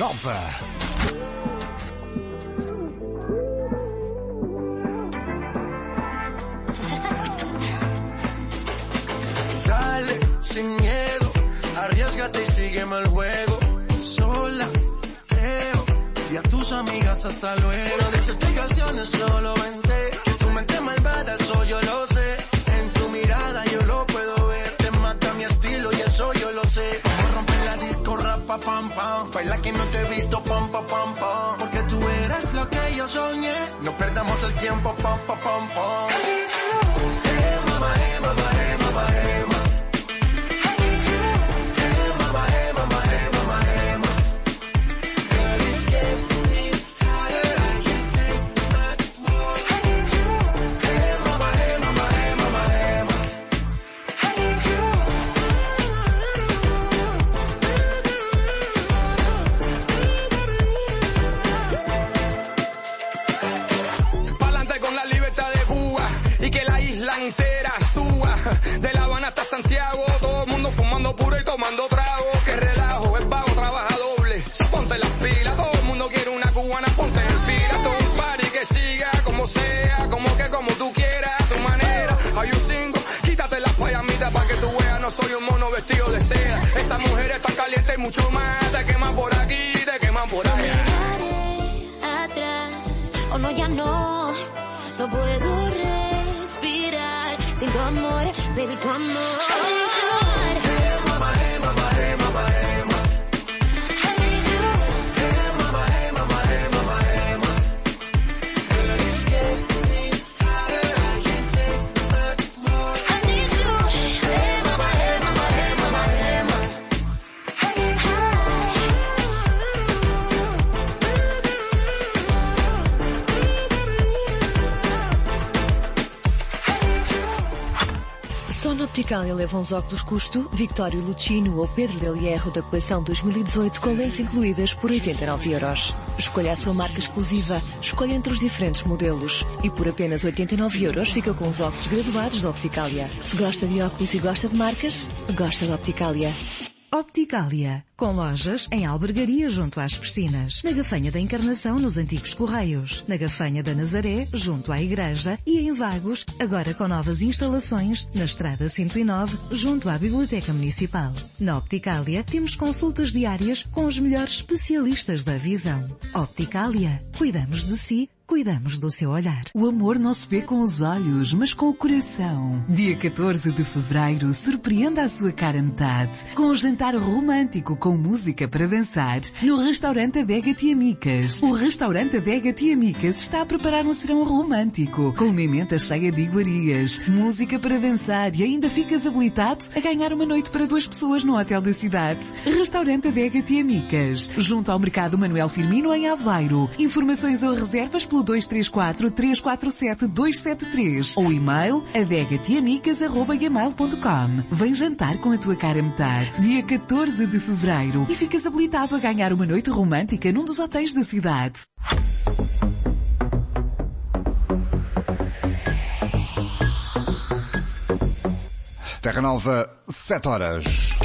Nova. Dale, sin miedo, arriésgate y sígueme el juego. Sola, creo, y a tus amigas hasta luego. De explicaciones solo vente, que tu mente malvada, eso yo lo sé. En tu mirada yo lo puedo ver, te mata mi estilo y eso yo lo sé. Como romper la disco, rapa, pam, pam, baila que no te he visto, pam, pam, pam, pam. Porque tú eres lo que yo soñé, no perdamos el tiempo, pam, pam, pam, pam. Hey, mama, hey, mama, hey, mama, hey, mama. De La Habana hasta Santiago, todo el mundo fumando puro y tomando trago. Que relajo, el vago trabaja doble. Ponte las pilas, todo el mundo quiere una cubana, ponte en fila. Todo un party que siga como sea, como tú quieras, a tu manera. Hay un cinco, quítate las payamitas pa' que tú veas, no soy un mono vestido de seda. Esa mujer está caliente y mucho más, te queman por aquí, te queman por allá. Miraré atrás, o no, ya no puedo respirar sin tu amor, baby, tu amor. Hey, mama, hey, mama, hey, mama, hey, mama. Hey, mama, hey, mama, hey, mama, hey, mama. Girl, it's getting hotter, I can't take much more. I need you. Hey, mama, hey, mama, hey, mama, hey, mama. Só na Opticalia levam os óculos custo Victório Lucino ou Pedro Del Hierro da coleção 2018 com lentes incluídas por 89€. Escolha a sua marca exclusiva, escolha entre os diferentes modelos e por apenas 89€ fica com os óculos graduados da Opticalia. Se gosta de óculos e gosta de marcas, gosta da Opticalia. Opticalia, com lojas em Albergaria junto às piscinas, na Gafanha da Encarnação nos antigos Correios, na Gafanha da Nazaré junto à Igreja e em Vagos, agora com novas instalações na Estrada 109 junto à Biblioteca Municipal. Na Opticalia temos consultas diárias com os melhores especialistas da visão. Opticalia, cuidamos de si, cuidamos do seu olhar. O amor não se vê com os olhos, mas com o coração. Dia 14 de fevereiro, surpreenda a sua cara metade com um jantar romântico com música para dançar no restaurante Adega Tia Micas. O restaurante Adega Tia Micas está a preparar um serão romântico com uma emenda cheia de iguarias, música para dançar e ainda ficas habilitado a ganhar uma noite para 2 pessoas no hotel da cidade. Restaurante Adega Tia Micas, junto ao Mercado Manuel Firmino em Aveiro. Informações ou reservas pelo 234-347-273 ou e-mail adegatiamicas@gmail.com. Vem jantar com a tua cara metade dia 14 de fevereiro e ficas habilitado a ganhar uma noite romântica num dos hotéis da cidade. Terra Nova, 7h.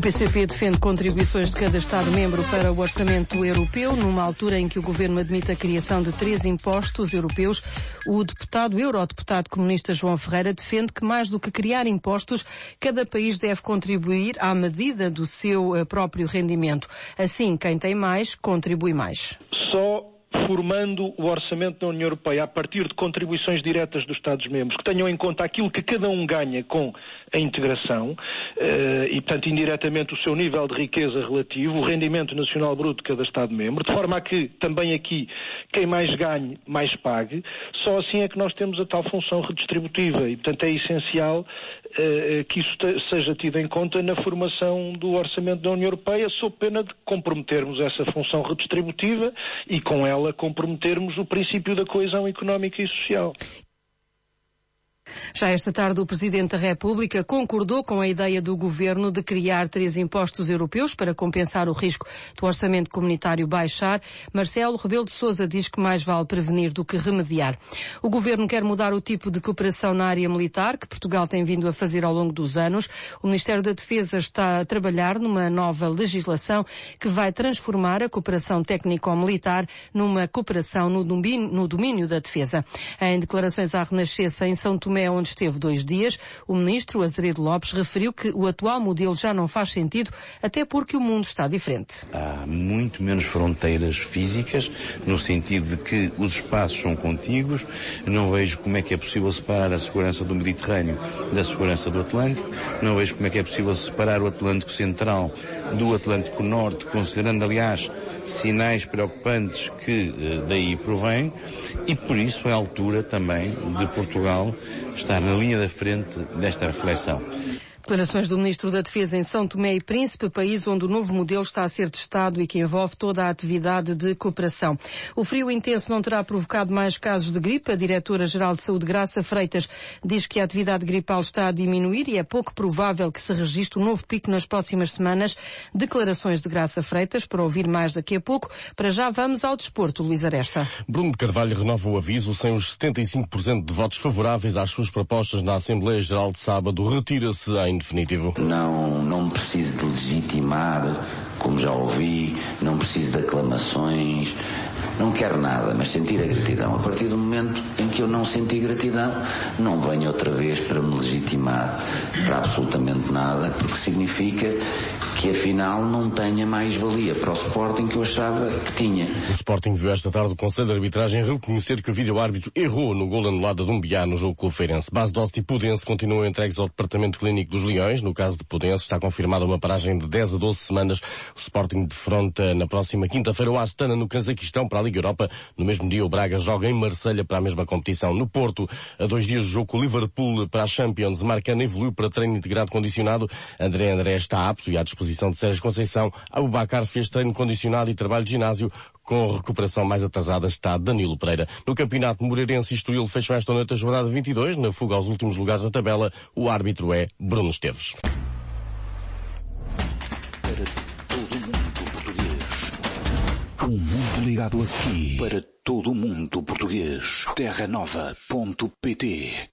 PCP defende contribuições de cada Estado-membro para o orçamento europeu, numa altura em que o Governo admite a criação de 3 impostos europeus. O eurodeputado comunista João Ferreira defende que, mais do que criar impostos, cada país deve contribuir à medida do seu próprio rendimento. Assim, quem tem mais, contribui mais. Só formando o orçamento da União Europeia a partir de contribuições diretas dos Estados-membros, que tenham em conta aquilo que cada um ganha com a integração e, portanto, indiretamente o seu nível de riqueza relativo, o rendimento nacional bruto de cada Estado-membro, de forma a que também aqui quem mais ganhe, mais pague. Só assim é que nós temos a tal função redistributiva e, portanto, é essencial que isso seja tido em conta na formação do orçamento da União Europeia, sob pena de comprometermos essa função redistributiva e, com ela, comprometermos o princípio da coesão económica e social. Já esta tarde o Presidente da República concordou com a ideia do Governo de criar 3 impostos europeus para compensar o risco do orçamento comunitário baixar. Marcelo Rebelo de Sousa diz que mais vale prevenir do que remediar. O Governo quer mudar o tipo de cooperação na área militar que Portugal tem vindo a fazer ao longo dos anos. O Ministério da Defesa está a trabalhar numa nova legislação que vai transformar a cooperação técnico-militar numa cooperação no domínio da defesa. Em declarações à Renascença em São Tomé, onde esteve 2 dias, o ministro Azeredo Lopes referiu que o atual modelo já não faz sentido, até porque o mundo está diferente. Há muito menos fronteiras físicas, no sentido de que os espaços são contíguos. Não vejo como é que é possível separar a segurança do Mediterrâneo da segurança do Atlântico. Não vejo como é que é possível separar o Atlântico Central do Atlântico Norte, considerando, aliás, sinais preocupantes que daí provêm, e por isso é a altura também de Portugal estar na linha da frente desta reflexão. Declarações do Ministro da Defesa em São Tomé e Príncipe, país onde o novo modelo está a ser testado e que envolve toda a atividade de cooperação. O frio intenso não terá provocado mais casos de gripe. A Diretora-Geral de Saúde, Graça Freitas, diz que a atividade gripal está a diminuir e é pouco provável que se registre um novo pico nas próximas semanas. Declarações de Graça Freitas, para ouvir mais daqui a pouco. Para já vamos ao desporto, Luís Aresta. Bruno de Carvalho renova o aviso. Sem os 75% de votos favoráveis às suas propostas na Assembleia Geral de sábado, retira-se em definitivo. Não preciso de legitimar, como já ouvi, não preciso de aclamações, não quero nada, mas sentir a gratidão. A partir do momento em que eu não senti gratidão, não venho outra vez para me legitimar para absolutamente nada, porque significa que afinal não tenha mais valia para o Sporting que eu achava que tinha. O Sporting viu esta tarde o Conselho de Arbitragem reconhecer que o vídeo-árbitro errou no gol anulado a Dumbiá no jogo Clube-Feirense. Base Dost e Pudense continuam entregues ao Departamento Clínico dos Leões. No caso de Pudense está confirmada uma paragem de 10 a 12 semanas. O Sporting defronta na próxima quinta-feira o Astana no Cazaquistão para a Liga Europa. No mesmo dia o Braga joga em Marselha para a mesma competição. No Porto, a 2 dias de jogo com o Liverpool para a Champions, Marcano evoluiu para treino integrado condicionado. André está apto e à disposição de Sérgio Conceição. Abubacar fez treino condicionado e trabalho de ginásio. Com recuperação mais atrasada está Danilo Pereira. No campeonato, Moreirense e Estoril fecham esta noite a jornada 22. Na fuga aos últimos lugares da tabela, o árbitro é Bruno Esteves. O mundo ligado aqui. Para todo o mundo português. terranova.pt.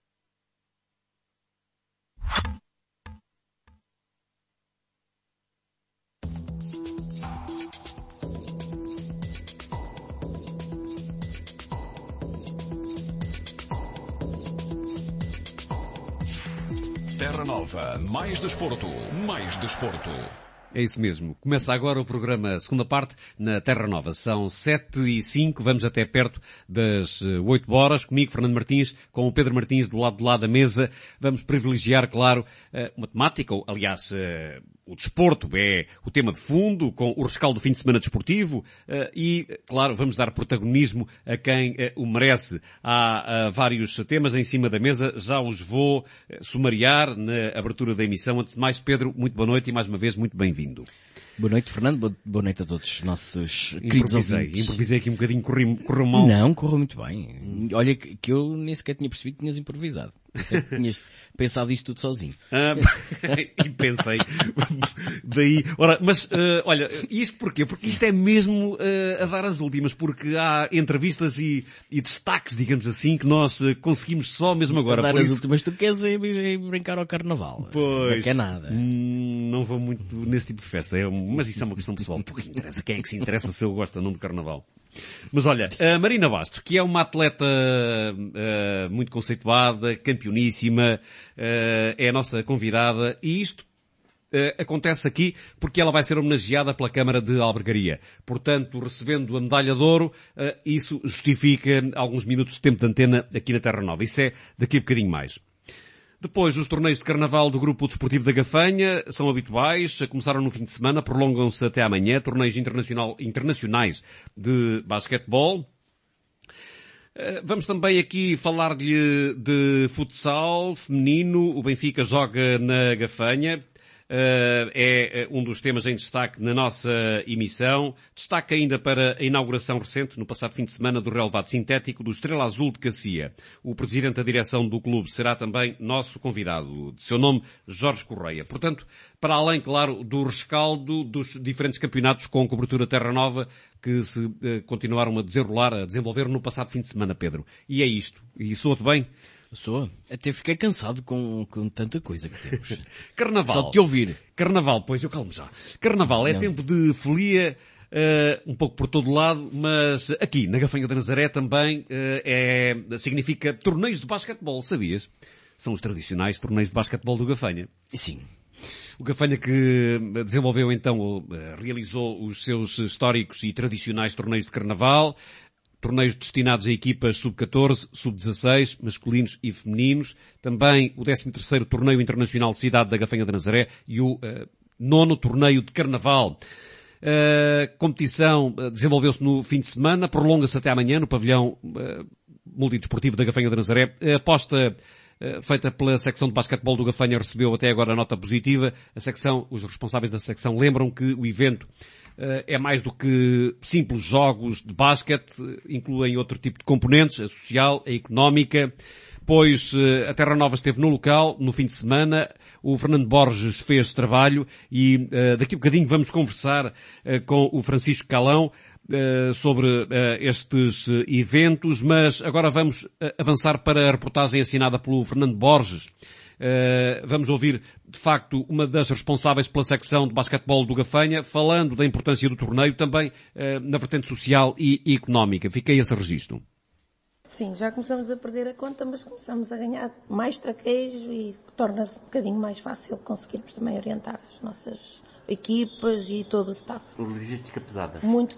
Terra Nova, mais desporto, mais desporto. É isso mesmo. Começa agora o programa, segunda parte, na Terra Nova. São 7h05, vamos até perto das 8 horas. Comigo, Fernando Martins, com o Pedro Martins do lado de lá da mesa. Vamos privilegiar, claro, uma temática, ou, aliás, o desporto é o tema de fundo, com o rescaldo do fim de semana desportivo e, claro, vamos dar protagonismo a quem o merece. Há vários temas em cima da mesa, já os vou sumariar na abertura da emissão. Antes de mais, Pedro, muito boa noite e mais uma vez muito bem-vindo. Boa noite, Fernando. Boa noite a todos os nossos queridos ouvintes. Improvisei aqui um bocadinho, correu mal. Não, correu muito bem. Olha que eu nem sequer tinha percebido que tinhas improvisado. Pensei que tinhas pensado isto tudo sozinho. E pensei. Daí. Ora, mas, olha, isto porquê? Porque isto é mesmo a dar as últimas, porque há entrevistas e destaques, digamos assim, que nós conseguimos só mesmo agora. A dar as últimas, tu queres ir brincar ao carnaval. Pois. Não quer nada. Não vou muito nesse tipo de festa, mas isso é uma questão pessoal. Pouco interessa. Quem é que se interessa se eu gosto ou não de carnaval? Mas olha, a Marina Bastos, que é uma atleta muito conceituada, campeoníssima, é a nossa convidada, e isto acontece aqui porque ela vai ser homenageada pela Câmara de Albergaria. Portanto, recebendo a medalha de ouro, isso justifica alguns minutos de tempo de antena aqui na Terra Nova. Isso é daqui a bocadinho mais. Depois, os torneios de carnaval do Grupo Desportivo da Gafanha são habituais, começaram no fim de semana, prolongam-se até amanhã, torneios internacionais de basquetebol. Vamos também aqui falar-lhe de futsal feminino, o Benfica joga na Gafanha. É um dos temas em destaque na nossa emissão. Destaque ainda para a inauguração recente, no passado fim de semana, do relevado sintético do Estrela Azul de Cacia. O presidente da direção do clube será também nosso convidado, de seu nome, Jorge Correia. Portanto, para além, claro, do rescaldo dos diferentes campeonatos com cobertura Terra Nova que se continuaram a desenvolver no passado fim de semana, Pedro. E é isto. E soa-te bem? Sou. Até fiquei cansado com tanta coisa que temos. Carnaval. Só de te ouvir. Carnaval, pois, eu calmo já. Carnaval é tempo de folia, um pouco por todo lado, mas aqui, na Gafanha da Nazaré também, significa torneios de basquetebol, sabias? São os tradicionais torneios de basquetebol do Gafanha. Sim. O Gafanha que desenvolveu então, realizou os seus históricos e tradicionais torneios de carnaval, torneios destinados a equipas sub-14, sub-16, masculinos e femininos. Também o 13º Torneio Internacional de Cidade da Gafanha da Nazaré e o 9º Torneio de Carnaval. A competição desenvolveu-se no fim de semana, prolonga-se até amanhã no pavilhão multidesportivo da Gafanha da Nazaré. A aposta feita pela secção de basquetebol do Gafanha recebeu até agora nota positiva. Os responsáveis da secção lembram que o evento é mais do que simples jogos de basquete, incluem outro tipo de componentes, a social, a económica, pois a Terra Nova esteve no local no fim de semana, o Fernando Borges fez trabalho e daqui a bocadinho vamos conversar com o Francisco Calão sobre estes eventos, mas agora vamos avançar para a reportagem assinada pelo Fernando Borges. Vamos ouvir, de facto, uma das responsáveis pela secção de basquetebol do Gafanha, falando da importância do torneio, também na vertente social e económica. Fiquei esse registro. Sim, já começamos a perder a conta, mas começamos a ganhar mais traquejo e torna-se um bocadinho mais fácil conseguirmos também orientar as nossas equipas e todo o staff. Logística pesada. Muito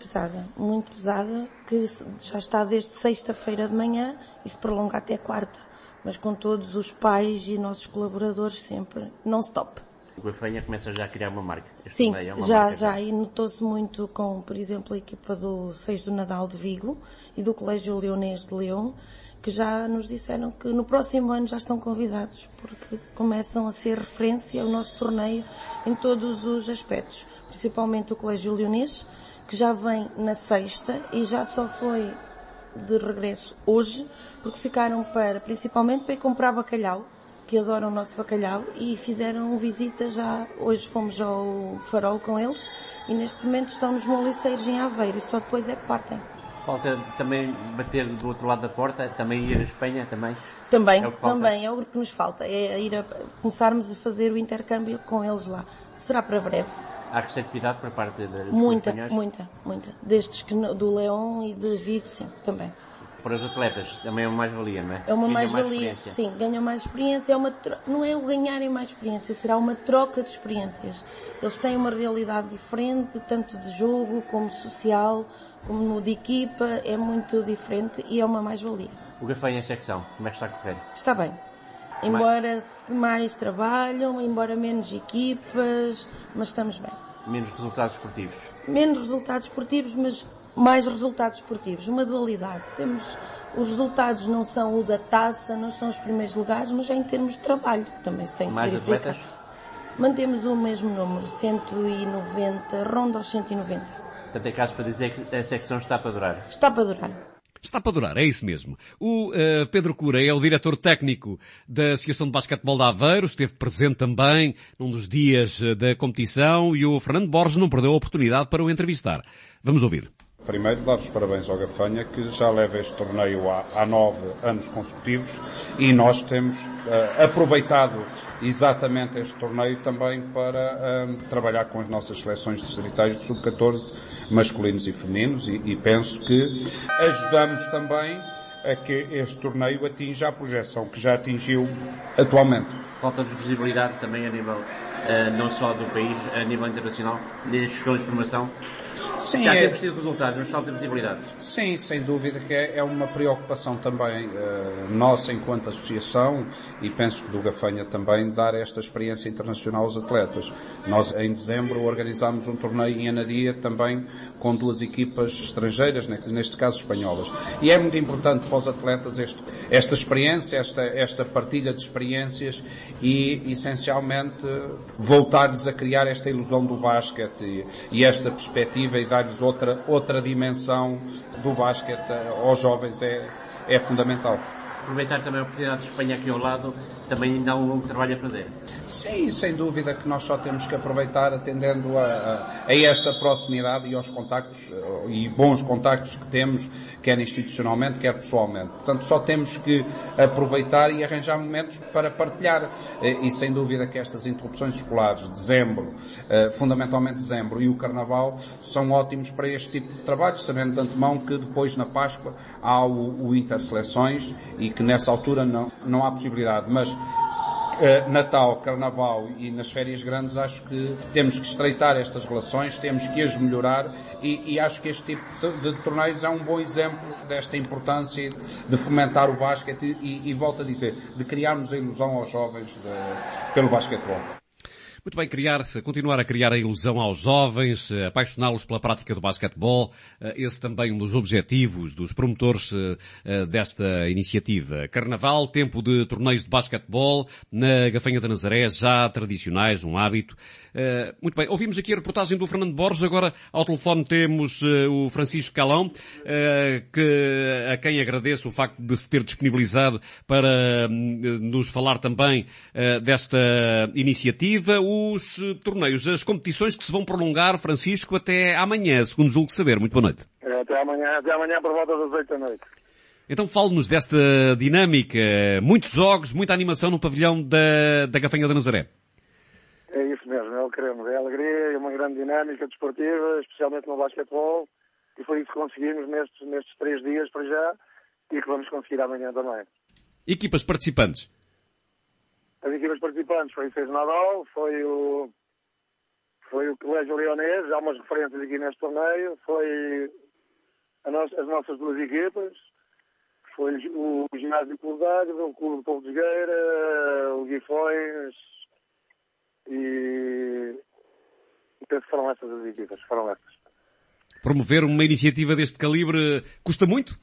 pesada, que já está desde sexta-feira de manhã e se prolonga até quarta. Mas com todos os pais e nossos colaboradores sempre non-stop. O Gafanha começa já a criar uma marca. Sim, já, e notou-se muito com, por exemplo, a equipa do 6 do Nadal de Vigo e do Colégio Leonês de Leão, que já nos disseram que no próximo ano já estão convidados, porque começam a ser referência ao nosso torneio em todos os aspectos. Principalmente o Colégio Leonês, que já vem na sexta e já só foi de regresso hoje, porque ficaram principalmente para ir comprar bacalhau, que adoram o nosso bacalhau, e fizeram visita já, hoje fomos ao Farol com eles, e neste momento estão nos Moliceiros em Aveiro, e só depois é que partem. Falta também bater do outro lado da porta, também ir a Espanha, também? Também é o que nos falta, é começarmos a fazer o intercâmbio com eles lá. Será para breve. Há receptividade por parte dos espanhóis? Muita. Destes do Leão e de Vigo, sim, também. Para os atletas também é uma mais-valia, não é? É uma mais-valia, sim, ganham mais experiência, não é o ganharem mais experiência, será uma troca de experiências. Eles têm uma realidade diferente, tanto de jogo, como social, como de equipa, é muito diferente e é uma mais-valia. O Gafanha em secção, como é que está a correr? Está bem. Embora mais trabalham, embora menos equipas, mas estamos bem. Menos resultados esportivos? Menos resultados esportivos, mas mais resultados esportivos. Uma dualidade. Os resultados não são o da taça, não são os primeiros lugares, mas é em termos de trabalho, que também se tem que verificar. Atletas? Mantemos o mesmo número, 190, ronda aos 190. Portanto, é caso para dizer que a secção está para durar? Está para durar. Está para durar, é isso mesmo. O Pedro Cura é o diretor técnico da Associação de Basquetebol de Aveiro, esteve presente também num dos dias da competição e o Fernando Borges não perdeu a oportunidade para o entrevistar. Vamos ouvir. Primeiro, dar os parabéns ao Gafanha, que já leva este torneio há 9 anos consecutivos, e nós temos aproveitado exatamente este torneio também para trabalhar com as nossas seleções distritais de sub-14 masculinos e femininos, e penso que ajudamos também a que este torneio atinja a projeção que já atingiu atualmente. Falta de visibilidade também a nível, não só do país, a nível internacional, nas escolas de formação. Sim, já temos tido resultados, mas falta de visibilidade. Sim, sem dúvida que é uma preocupação também nossa enquanto associação, e penso que do Gafanha também, dar esta experiência internacional aos atletas. Nós em dezembro organizámos um torneio em Anadia também com 2 equipas estrangeiras, neste caso espanholas. E é muito importante para os atletas esta experiência, esta partilha de experiências e essencialmente voltar-lhes a criar esta ilusão do basquete e esta perspectiva, e dar-lhes outra dimensão do basquete aos jovens é fundamental. Aproveitar também a oportunidade de Espanha aqui ao lado, também ainda há um longo trabalho a fazer. Sim, sem dúvida que nós só temos que aproveitar atendendo a esta proximidade e aos contactos, e bons contactos que temos, quer institucionalmente, quer pessoalmente. Portanto, só temos que aproveitar e arranjar momentos para partilhar. E sem dúvida que estas interrupções escolares, dezembro, fundamentalmente dezembro, e o Carnaval, são ótimos para este tipo de trabalho, sabendo de antemão que depois na Páscoa há o Interseleções e que nessa altura não há possibilidade, mas Natal, Carnaval e nas férias grandes acho que temos que estreitar estas relações, temos que as melhorar e acho que este tipo de torneios é um bom exemplo desta importância de fomentar o basquete e volto a dizer, de criarmos a ilusão aos jovens pelo basquetebol. Muito bem, continuar a criar a ilusão aos jovens, apaixoná-los pela prática do basquetebol, esse também um dos objetivos dos promotores desta iniciativa. Carnaval, tempo de torneios de basquetebol, na Gafanha da Nazaré, já tradicionais, um hábito. Muito bem, ouvimos aqui a reportagem do Fernando Borges, agora ao telefone temos o Francisco Calão, a quem agradeço o facto de se ter disponibilizado para nos falar também desta iniciativa. Os torneios, as competições que se vão prolongar, Francisco, até amanhã, segundo julgo saber. Muito boa noite. Até amanhã por volta das 8 da noite. Então fale-nos desta dinâmica, muitos jogos, muita animação no pavilhão da Gafanha da Nazaré. É isso mesmo, é o que queremos. É alegria e uma grande dinâmica desportiva, especialmente no basquetebol, e foi isso que conseguimos nestes 3 dias para já, e que vamos conseguir amanhã também. Equipas participantes? As equipas participantes foi o 6 de Nadal, foi o Colégio Leonês, há umas referências aqui neste torneio, foi as nossas 2 equipas, foi o Ginásio Clube de Águeda, o Clube de Povo de Gueira, o Guifões e penso que foram essas as equipas, Promover uma iniciativa deste calibre custa muito?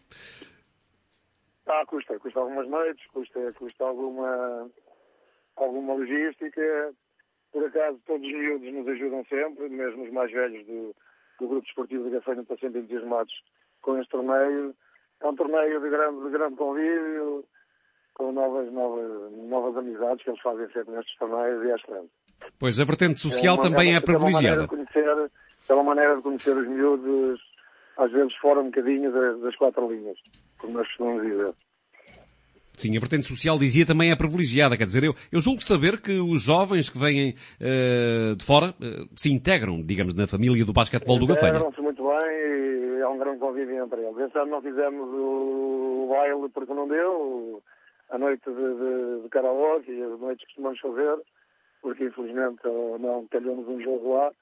Custa algumas noites, custa alguma logística. Por acaso todos os miúdos nos ajudam sempre, mesmo os mais velhos do grupo desportivo de Gafanha estão sempre entusiasmados com este torneio. É um torneio de grande convívio, com novas amizades que eles fazem sempre nestes torneios, e é excelente. Pois, a vertente social também é privilegiada. É uma maneira de conhecer os miúdos, às vezes fora um bocadinho das 4 linhas, como nós costumamos dizer. Sim, a vertente social, dizia, também é privilegiada. Quer dizer, eu julgo saber que os jovens que vêm de fora se integram, digamos, na família do basquetebol do Gafanha. Integram-se muito bem e é um grande convívio entre eles. Este ano não fizemos o baile porque não deu, a noite de karaoke e as noites que costumamos fazer, porque infelizmente não calhamos um jogo lá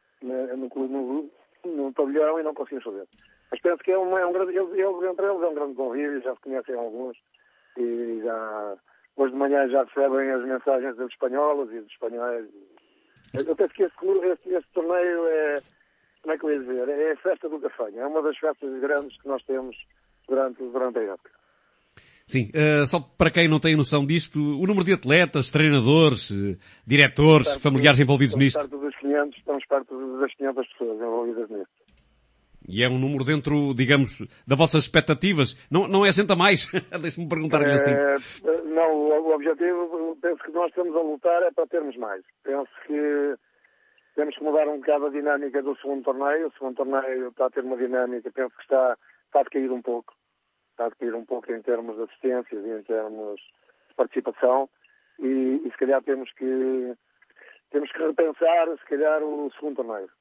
no pavilhão e não conseguimos fazer. Mas penso que entre eles é um grande convívio, já se conhecem alguns. E hoje de manhã já recebem as mensagens das espanholas e dos espanhóis. Eu penso que este torneio como é que eu ia dizer? É a festa do Gafanha. É uma das festas grandes que nós temos durante a época. Sim, só para quem não tem noção disto, o número de atletas, treinadores, diretores, familiares envolvidos nisto. Estamos perto das 500 pessoas envolvidas nisto. E é um número dentro, digamos, das vossas expectativas. Não é senta mais? Deixe-me perguntar-lhe assim. Não, o objetivo, penso que nós estamos a lutar é para termos mais. Penso que temos que mudar um bocado a dinâmica do segundo torneio. O segundo torneio está a ter uma dinâmica, penso que está a decair um pouco. Está a decair um pouco em termos de assistências e em termos de participação. E se calhar temos que repensar, se calhar, o segundo torneio.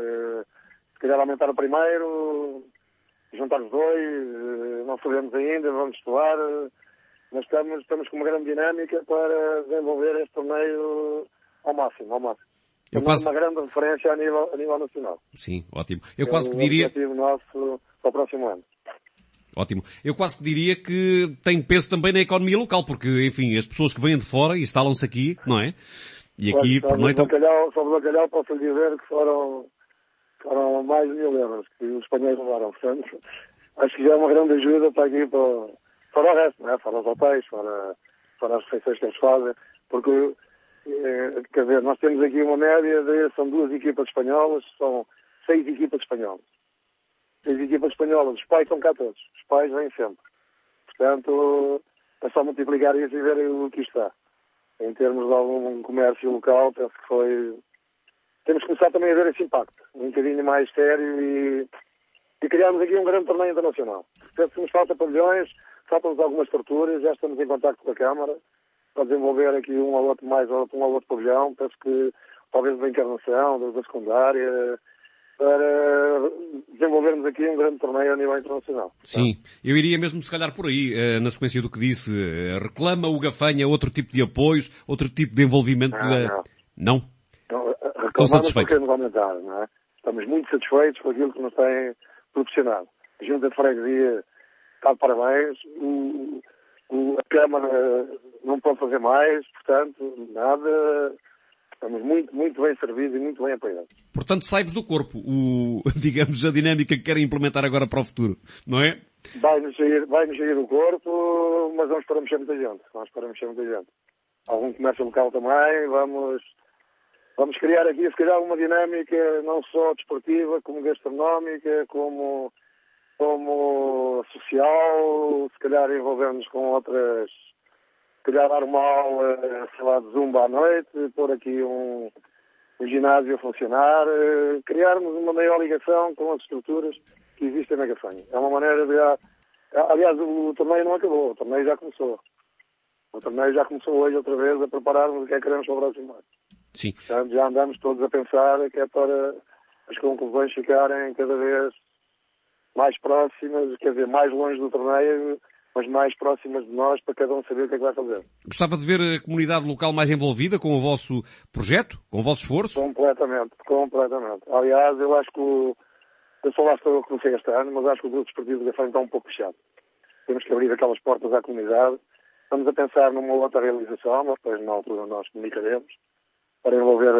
Se calhar aumentar o primeiro, juntar os dois, não sabemos ainda, vamos estudar, mas estamos com uma grande dinâmica para desenvolver este torneio ao máximo. Uma grande referência a nível nacional. Sim, ótimo. Eu quase que diria... É o objetivo nosso para o próximo ano. Ótimo. Eu quase que diria que tem peso também na economia local, porque, enfim, as pessoas que vêm de fora instalam-se aqui, não é? E aqui, por noite... Sobre o bacalhau posso lhe dizer que foram mais de 1.000 euros que os espanhóis levaram. Portanto, acho que já é uma grande ajuda para aqui, para o resto, não é? Para os hotéis, para as refeições que eles fazem, porque, quer dizer, nós temos aqui uma média são 2 equipas espanholas, são 6 equipas espanholas. 6 equipas espanholas, os pais estão cá todos, os pais vêm sempre. Portanto, é só multiplicar isso e ver o que está. Em termos de algum comércio local, penso que foi... Temos que começar também a ver esse impacto, um bocadinho mais sério e criarmos aqui um grande torneio internacional. Penso que nos falta pavilhões, faltam-nos algumas estruturas, já estamos em contacto com a Câmara para desenvolver aqui um ou outro pavilhão, penso que talvez da encarnação, da secundária, para desenvolvermos aqui um grande torneio a nível internacional. Sim, eu iria mesmo se calhar por aí, na sequência do que disse, reclama o Gafanha outro tipo de apoios, outro tipo de envolvimento Não? Estão satisfeitos? Queremos aumentar, não é? Estamos muito satisfeitos com aquilo que nos tem proporcionado. A Junta de Freguesia está de parabéns, a Câmara não pode fazer mais, portanto, nada... Estamos muito, muito bem servidos e muito bem apoiados. Portanto, sai-vos do corpo, digamos, a dinâmica que querem implementar agora para o futuro, não é? Vai-nos sair do corpo, mas vamos para mexer muita gente. Algum comércio local também, vamos criar aqui, se calhar, uma dinâmica não só desportiva, como gastronómica, como social, se calhar envolver-nos com outras... Se calhar dar uma aula, sei lá, de zumba à noite, pôr aqui um ginásio a funcionar, criarmos uma maior ligação com as estruturas que existem na Gafanha. É uma maneira de... Aliás, o torneio não acabou, o torneio já começou. O torneio já começou hoje outra vez a prepararmos o que é que queremos para o próximo ano. Sim. Portanto, já andamos todos a pensar que é para as conclusões ficarem cada vez mais próximas, quer dizer, mais longe do torneio, mas mais próximas de nós, para cada um saber o que é que vai fazer. Gostava de ver a comunidade local mais envolvida com o vosso projeto, com o vosso esforço? Completamente. Aliás, eu acho que eu só lá estou a comecei este ano, mas acho que o grupo desportivo de Gafanha está um pouco fechado. Temos que abrir aquelas portas à comunidade. Estamos a pensar numa outra realização, mas depois na altura nós comunicaremos, para envolver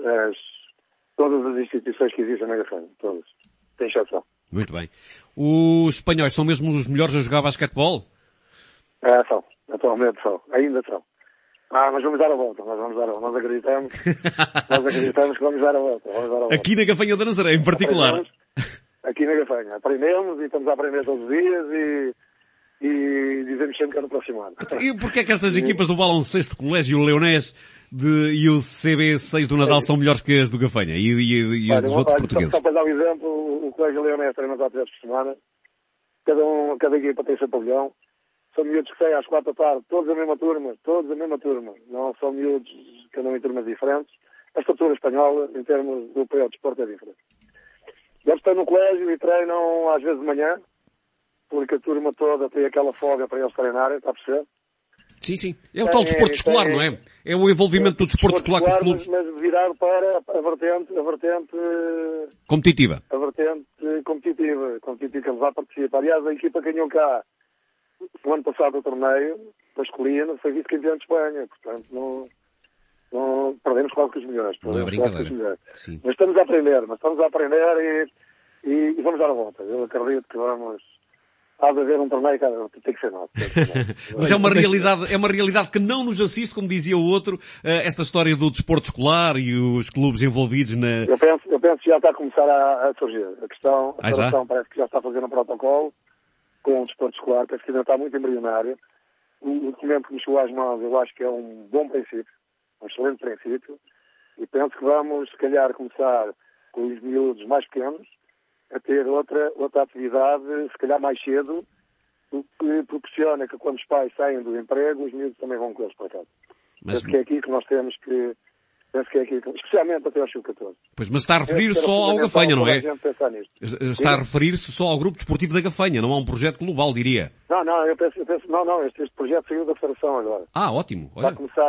todas as instituições que existem na Gafanha, todas, sem exceção. Muito bem. Os espanhóis são mesmo os melhores a jogar basquetebol? São. Atualmente são. Ainda são. Mas vamos dar a volta. Nós acreditamos que vamos dar a volta. Aqui na Gafanha da Nazaré, em particular. Aqui na Gafanha. Aprendemos e estamos a aprender todos os dias e dizemos sempre que é no próximo ano. E porquê é que estas equipas do baloncesto, Colégio Leonés e o CB6 do Nadal são melhores que as do Gafanha e os outros portugueses? Só para dar um exemplo, o Colégio Leonés treina 4 vezes por semana. Cada equipa tem seu pavilhão. São miúdos que saem às 4 da tarde, todos a mesma turma. Não são miúdos que andam em turmas diferentes. A estrutura espanhola, em termos do apoio ao desporto, é diferente. Eles estão no colégio e treinam às vezes de manhã, porque a turma toda tem aquela folga para eles treinarem, está a perceber? Sim. É o tal desporto escolar, não é? É o envolvimento do desporto escolar com os clubes. Mas virado para a vertente competitiva. A vertente competitiva que eles lá participam. Aliás, a equipa que ganhou cá o ano passado o torneio masculino foi vice-campeão de Espanha. Portanto, não perdemos quase com os melhores. Não é brincadeira. Mas estamos a aprender e vamos dar a volta. Eu acredito que vamos... há de haver um torneio que tem que ser nosso. Mas é uma realidade que não nos assiste, como dizia o outro, esta história do desporto escolar e os clubes envolvidos na... Eu penso que já está a começar a surgir. A questão, a Federação parece que já está a fazer um protocolo com o desporto escolar, parece que ainda está muito embrionário. O documento que me chegou às mãos, eu acho que é um bom princípio, um excelente princípio, e penso que vamos, se calhar, começar com os miúdos mais pequenos, a ter outra atividade, se calhar mais cedo, o que proporciona que quando os pais saem do emprego, os miúdos também vão com eles para casa. Penso que é aqui que nós temos que... especialmente até aos 14. Pois, mas está a referir-se só ao Gafanha, não é? Está a referir-se só ao grupo desportivo da Gafanha, não há um projeto global, diria. Não, eu penso, este projeto saiu da Federação agora. Ótimo. Olha,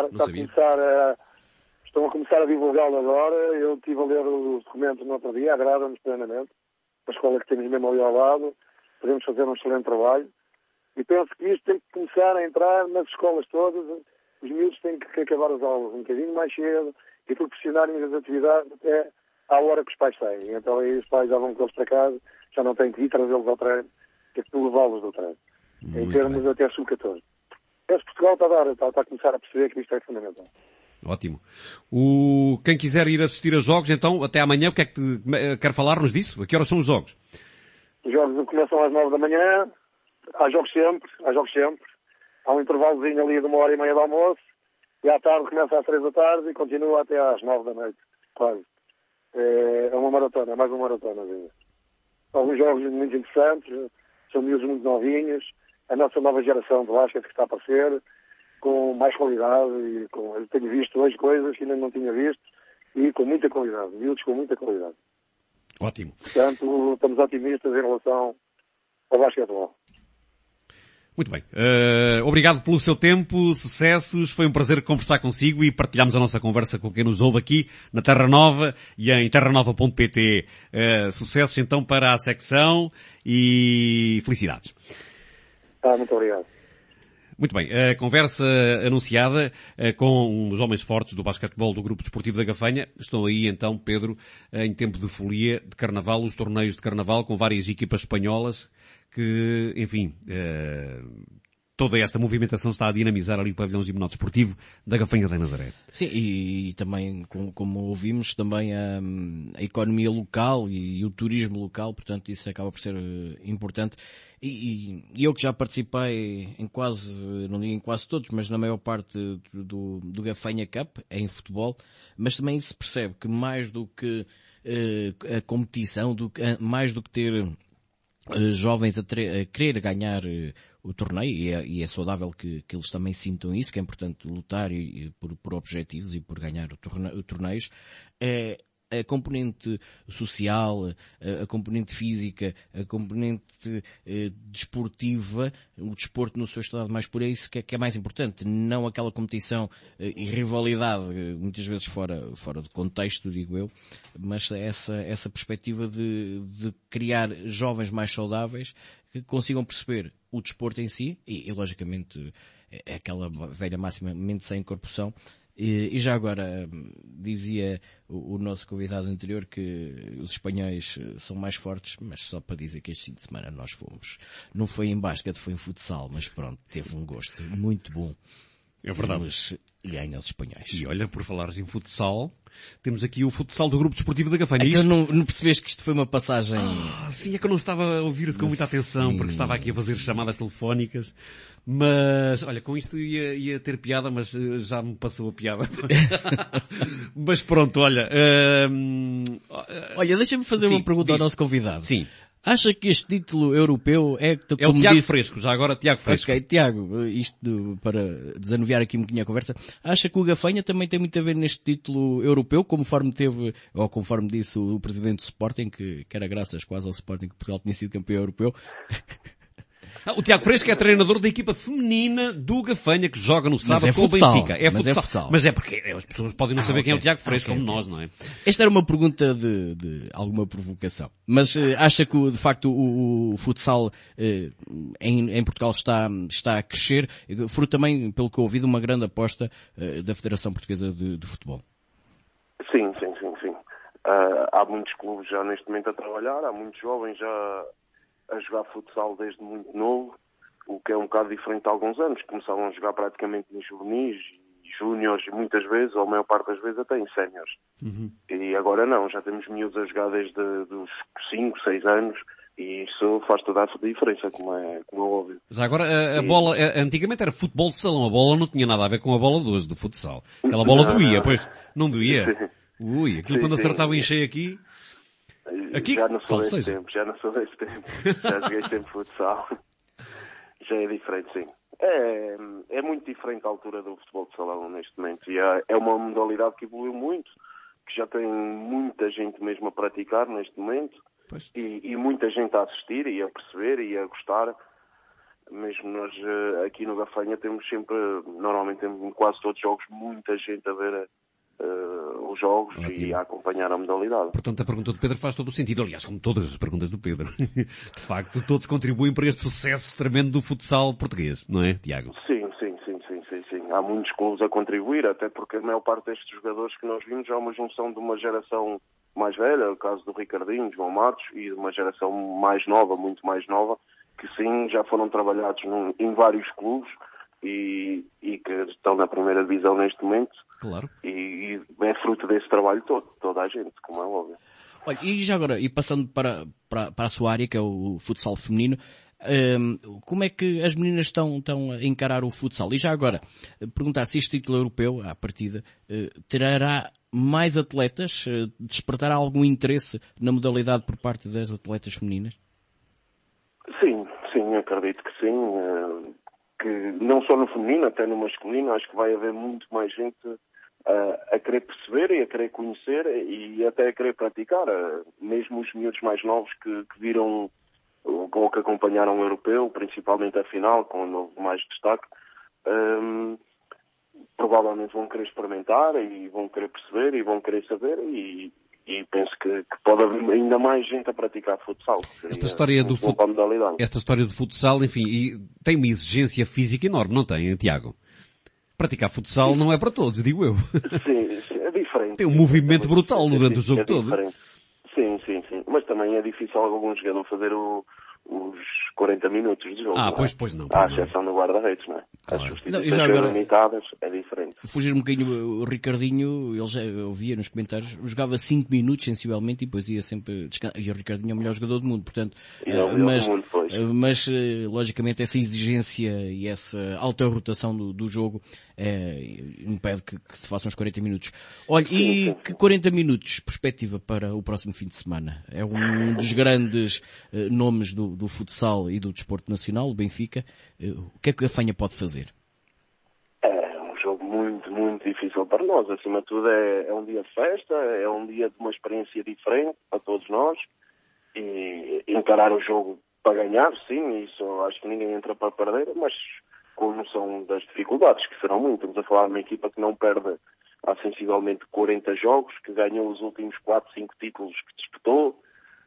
estão a começar a divulgá-lo agora. Eu estive a ler os documentos no outro dia, agrada-nos plenamente. A escola que temos mesmo ali ao lado, podemos fazer um excelente trabalho. E penso que isto tem que começar a entrar nas escolas todas. Os miúdos têm que acabar as aulas um bocadinho mais cedo e proporcionarem as atividades até à hora que os pais saem. Então aí os pais já vão com eles para casa, já não têm que ir trazê-los ao treino, tem que levá-los do treino. Em termos até sub-14. Penso que Portugal está a começar a perceber que isto é fundamental. Ótimo. Quem quiser ir assistir a jogos, então, até amanhã, o que é que quer falar-nos disso? A que horas são os jogos? Os jogos começam às 9 da manhã, há jogos sempre. Há um intervalozinho ali de 1h30 de almoço, e à tarde começa às 3 da tarde e continua até às 9 da noite, quase. É uma maratona, é mais uma maratona. Alguns jogos muito interessantes, são miúdos muito novinhos, a nossa nova geração de basquete que está a aparecer, com mais qualidade, e eu tenho visto hoje coisas que ainda não tinha visto, e com muita qualidade, miúdos com muita qualidade. Ótimo. Portanto, estamos otimistas em relação ao basquetebol. Muito bem. Obrigado pelo seu tempo, sucessos, foi um prazer conversar consigo e partilharmos a nossa conversa com quem nos ouve aqui na Terra Nova e em terranova.pt. Sucessos então para a secção e felicidades. Muito obrigado. Muito bem, a conversa anunciada com os homens fortes do basquetebol do Grupo Desportivo da Gafanha. Estão aí então, Pedro, em tempo de folia, de carnaval, os torneios de carnaval com várias equipas espanholas que, enfim, toda esta movimentação está a dinamizar ali o pavilhão gimnodesportivo da Gafanha da Nazaré. Sim, e também, como ouvimos, também a economia local e o turismo local, portanto isso acaba por ser importante. E eu que já participei em quase, não digo em quase todos, mas na maior parte do Gafanha Cup, em futebol, mas também se percebe que mais do que a competição, mais do que ter jovens a querer ganhar o torneio, e é saudável que eles também sintam isso, que é importante lutar por objetivos e por ganhar torneios, a componente social, a componente física, a componente desportiva, o desporto no seu estado mais puro, é isso que é mais importante, não aquela competição e rivalidade, muitas vezes fora do contexto, digo eu, mas essa perspectiva de criar jovens mais saudáveis que consigam perceber o desporto em si e logicamente, é aquela velha máxima, mente sem corpo são. E já agora, dizia o nosso convidado anterior que os espanhóis são mais fortes, mas só para dizer que este fim de semana nós fomos. Não foi em basquete, foi em futsal, mas pronto, teve um gosto muito bom. É verdade. Eles ganham os espanhóis. E olha, por falares em futsal, temos aqui o futsal do Grupo Desportivo da Gafanha. Então não percebeste que isto foi uma passagem... Sim, é que eu não estava a ouvir-te com muita atenção, sim, porque estava aqui a fazer chamadas telefónicas. Mas, olha, com isto ia ter piada, mas já me passou a piada. Mas pronto, olha... Olha, deixa-me fazer uma pergunta ao nosso convidado. Sim. Acha que este título europeu é... É o Tiago Fresco, já agora Tiago Fresco. Ok, Tiago, isto para desanuviar aqui um bocadinho a conversa, acha que o Gafanha também tem muito a ver neste título europeu, conforme disse o presidente do Sporting, que era graças quase ao Sporting que Portugal tinha sido campeão europeu? O Tiago Fresco é treinador da equipa feminina do Gafanha, que joga no sábado com o Benfica. É futsal. Mas é porque as pessoas podem não saber quem é o Tiago Fresco, como nós, não é? Esta era uma pergunta de alguma provocação. Mas acha que, de facto, o futsal em Portugal está a crescer? Fruto também, pelo que eu ouvi, de uma grande aposta da Federação Portuguesa de Futebol. Sim. Há muitos clubes já neste momento a trabalhar, há muitos jovens já a jogar futsal desde muito novo, o que é um bocado diferente há alguns anos. Começavam a jogar praticamente em juvenis, júniores, muitas vezes, ou a maior parte das vezes até em séniores. E agora não, já temos miúdos a jogar desde os 5, 6 anos, e isso faz toda a diferença, como é óbvio. Já agora, a bola, antigamente era futebol de salão, a bola não tinha nada a ver com a bola de hoje, do futsal. Aquela bola doía, pois, não doía? Sim. Ui, aquilo quando acertava em cheio aqui... Já não sou desse tempo. Já joguei sempre futsal. Já é diferente, sim. É muito diferente a altura do futebol de salão neste momento. E é uma modalidade que evoluiu muito, que já tem muita gente mesmo a praticar neste momento. E muita gente a assistir e a perceber e a gostar. Mesmo nós aqui no Gafanha temos sempre, normalmente temos em quase todos os jogos, muita gente a ver os jogos e a acompanhar a modalidade. Portanto, a pergunta do Pedro faz todo o sentido. Aliás, como todas as perguntas do Pedro. De facto, todos contribuem para este sucesso tremendo do futsal português, não é, Tiago? Sim. Há muitos clubes a contribuir, até porque a maior parte destes jogadores que nós vimos é uma junção de uma geração mais velha, o caso do Ricardinho, João Matos, e de uma geração mais nova, muito mais nova, que sim, já foram trabalhados em vários clubes e que estão na primeira divisão neste momento. Claro. E é fruto desse trabalho todo, toda a gente, como é óbvio. Olha, e já agora, e passando para a sua área, que é o futsal feminino, como é que as meninas estão a encarar o futsal? E já agora, perguntar se este título europeu, à partida, trará mais atletas, despertará algum interesse na modalidade por parte das atletas femininas? Sim, acredito que sim. Que não só no feminino, até no masculino, acho que vai haver muito mais gente a querer perceber e a querer conhecer e até a querer praticar. Mesmo os miúdos mais novos que viram ou que acompanharam o europeu, principalmente a final, com mais destaque, provavelmente vão querer experimentar e vão querer perceber e vão querer saber e penso que pode haver ainda mais gente a praticar futsal. Esta história do futsal, enfim, tem uma exigência física enorme, não tem, Tiago? Praticar futsal não é para todos, digo eu. Sim, é diferente. Tem um movimento brutal durante o jogo todo. Diferente. Sim. Mas também é difícil algum jogador fazer os 40 minutos de jogo. Pois não. À exceção do guarda-redes, não é? Claro. As substituições agora limitadas, é diferente. Fugir um bocadinho, o Ricardinho, eu via nos comentários, jogava 5 minutos sensivelmente e depois ia sempre descansar. E o Ricardinho é o melhor jogador do mundo, portanto. Mas logicamente essa exigência e essa alta rotação do jogo impede que se façam os 40 minutos. Olha, que 40 minutos perspectiva para o próximo fim de semana? É um dos grandes nomes do futsal e do desporto nacional, o Benfica. O que é que a Gafanha pode fazer? É um jogo muito, muito difícil para nós. Acima de tudo é um dia de festa, é um dia de uma experiência diferente para todos nós e encarar o jogo para ganhar, sim, isso acho que ninguém entra para perder, mas com noção das dificuldades, que serão muitas. Estamos a falar de uma equipa que não perde há sensivelmente 40 jogos, que ganhou os últimos 4, 5 títulos que disputou,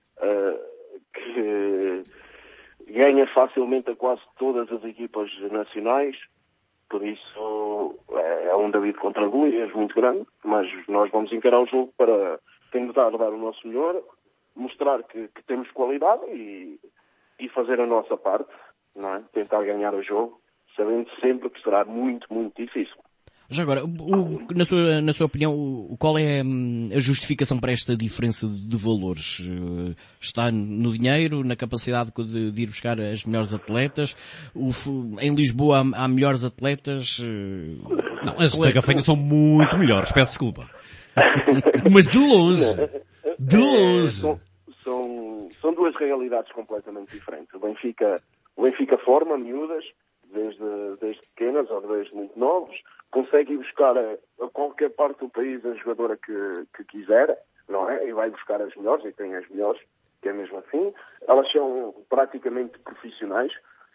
que ganha facilmente a quase todas as equipas nacionais, por isso é um David contra Golias muito grande, mas nós vamos encarar o jogo para tentar dar o nosso melhor, mostrar que temos qualidade e fazer a nossa parte, não é? Tentar ganhar o jogo, sabendo sempre que será muito, muito difícil. Já agora, na sua opinião, qual é a justificação para esta diferença de valores? Está no dinheiro, na capacidade de ir buscar as melhores atletas? Em Lisboa há melhores atletas? Não, as da Gafanha são muito melhores, peço desculpa. Mas de longe. De longe. São duas realidades completamente diferentes. O Benfica forma miúdas, desde pequenas ou desde muito novos, consegue ir buscar a qualquer parte do país a jogadora que quiser, não é? E vai buscar as melhores, e tem as melhores, que é mesmo assim. Elas são praticamente profissionais,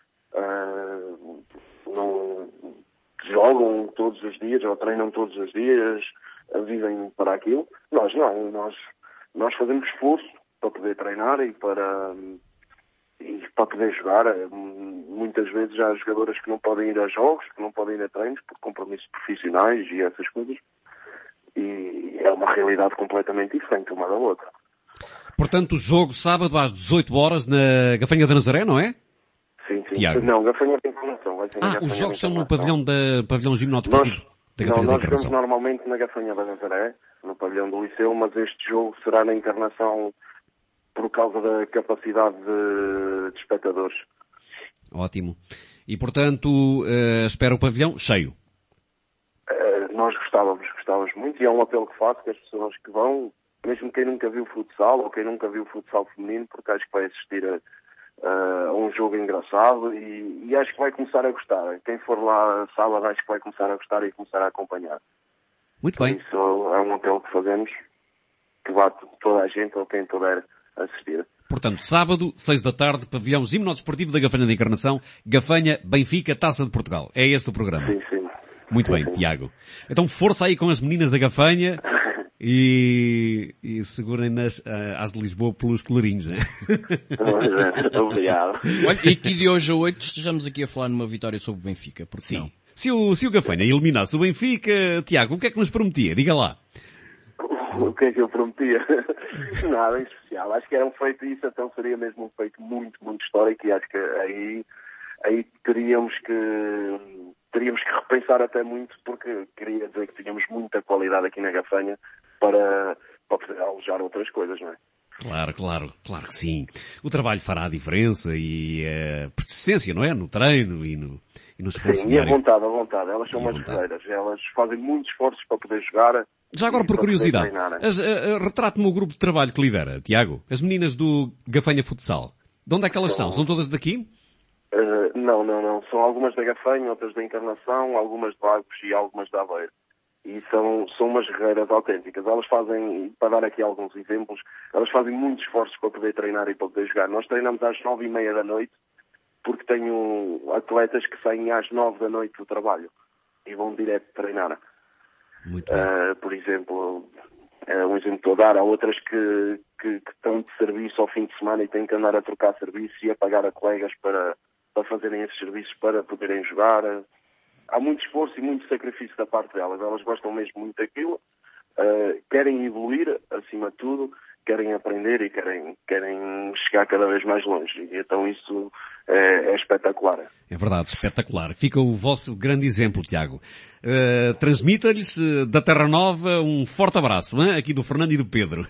não jogam todos os dias, ou treinam todos os dias, vivem para aquilo. Nós não, nós fazemos esforço para poder treinar e para poder jogar. Muitas vezes há jogadoras que não podem ir a jogos, que não podem ir a treinos por compromissos profissionais e essas coisas. E é uma realidade completamente diferente uma da outra. Portanto, o jogo sábado às 18 horas na Gafanha da Nazaré, não é? Sim. Tiago. Não, Gafanha da Encarnação. Vai ser na Gafanha os jogos da são no pavilhão gimnóstico da Gafanha da Encarnação. Nós jogamos normalmente na Gafanha da Nazaré, no pavilhão do Liceu, mas este jogo será na Encarnação por causa da capacidade de espectadores. Ótimo. E, portanto, espera o pavilhão cheio. Nós gostávamos muito, e é um apelo que faço que as pessoas que vão, mesmo quem nunca viu futsal ou quem nunca viu futsal feminino, porque acho que vai assistir a um jogo engraçado e acho que vai começar a gostar. Quem for lá sábado acho que vai começar a gostar e começar a acompanhar. Muito bem. Isso é um apelo que fazemos, que vá toda a gente ou quem puder assistir. Portanto, sábado, 6 da tarde, pavilhão gimnodesportivo da Gafanha da Encarnação, Gafanha, Benfica, Taça de Portugal. É este o programa. Sim. Muito bem, Tiago. Então força aí com as meninas da Gafanha e segurem-nas às de Lisboa pelos colorinhos, né? Obrigado. Olha, e que de hoje a 8 estejamos aqui a falar numa vitória sobre o Benfica, porque sim. Não? Se o Gafanha eliminasse o Benfica, Tiago, o que é que nos prometia? Diga lá. O que é que eu prometia? Nada em especial. Acho que era um feito isso, então seria mesmo um feito muito, muito histórico e acho que aí teríamos que repensar até muito, porque queria dizer que tínhamos muita qualidade aqui na Gafanha para poder alojar outras coisas, não é? Claro que sim. O trabalho fará a diferença e a persistência, não é? No treino e no esforço diário. Sim, e a vontade. Elas são umas guerreiras. Elas fazem muitos esforços para poder jogar. Já agora, por curiosidade, retrate-me o grupo de trabalho que lidera, Tiago. As meninas do Gafanha Futsal. De onde é que elas são? São todas daqui? Não. São algumas da Gafanha, outras da Encarnação, algumas de Vagos e algumas de Aveiro. E são umas guerreiras autênticas. Elas fazem, para dar aqui alguns exemplos, elas fazem muitos esforços para poder treinar e para poder jogar. Nós treinamos às 9h30 da noite, porque tenho atletas que saem às 9 da noite do trabalho e vão direto treinar. Muito bem. Por exemplo, um exemplo que estou a dar, há outras que estão de serviço ao fim de semana e têm que andar a trocar serviço e a pagar a colegas para fazerem esses serviços para poderem jogar. Há muito esforço e muito sacrifício da parte delas. Elas gostam mesmo muito daquilo, querem evoluir, acima de tudo, querem aprender e querem chegar cada vez mais longe. E então isso é espetacular. É verdade, espetacular. Fica o vosso grande exemplo, Tiago. Transmita-lhes da Terra Nova um forte abraço, hein? Aqui do Fernando e do Pedro.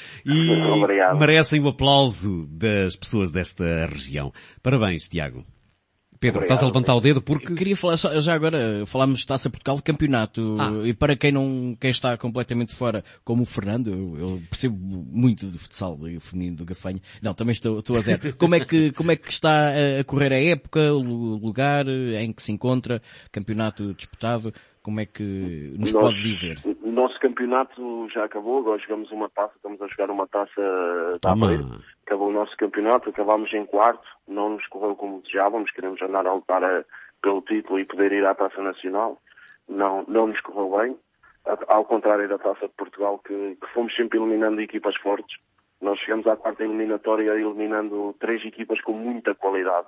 E obrigado. Merecem o aplauso das pessoas desta região. Parabéns, Tiago. Pedro, obrigado, estás a levantar o dedo porque... Queria falar, já agora, falámos de Taça Portugal de campeonato, e para quem está completamente fora, como o Fernando, eu percebo muito de futsal feminino do Gafanha. Não, também estou a zero. Como é que está a correr a época, o lugar em que se encontra, campeonato disputado, como é que nos pode dizer? O nosso campeonato já acabou, agora jogamos uma taça, estamos a jogar uma taça da Aveiro. Acabou o nosso campeonato, acabámos em quarto, não nos correu como desejávamos, queremos andar a lutar pelo título e poder ir à Taça Nacional. Não nos correu bem, ao contrário da Taça de Portugal, que fomos sempre eliminando equipas fortes. Nós chegamos à quarta eliminatória eliminando 3 equipas com muita qualidade.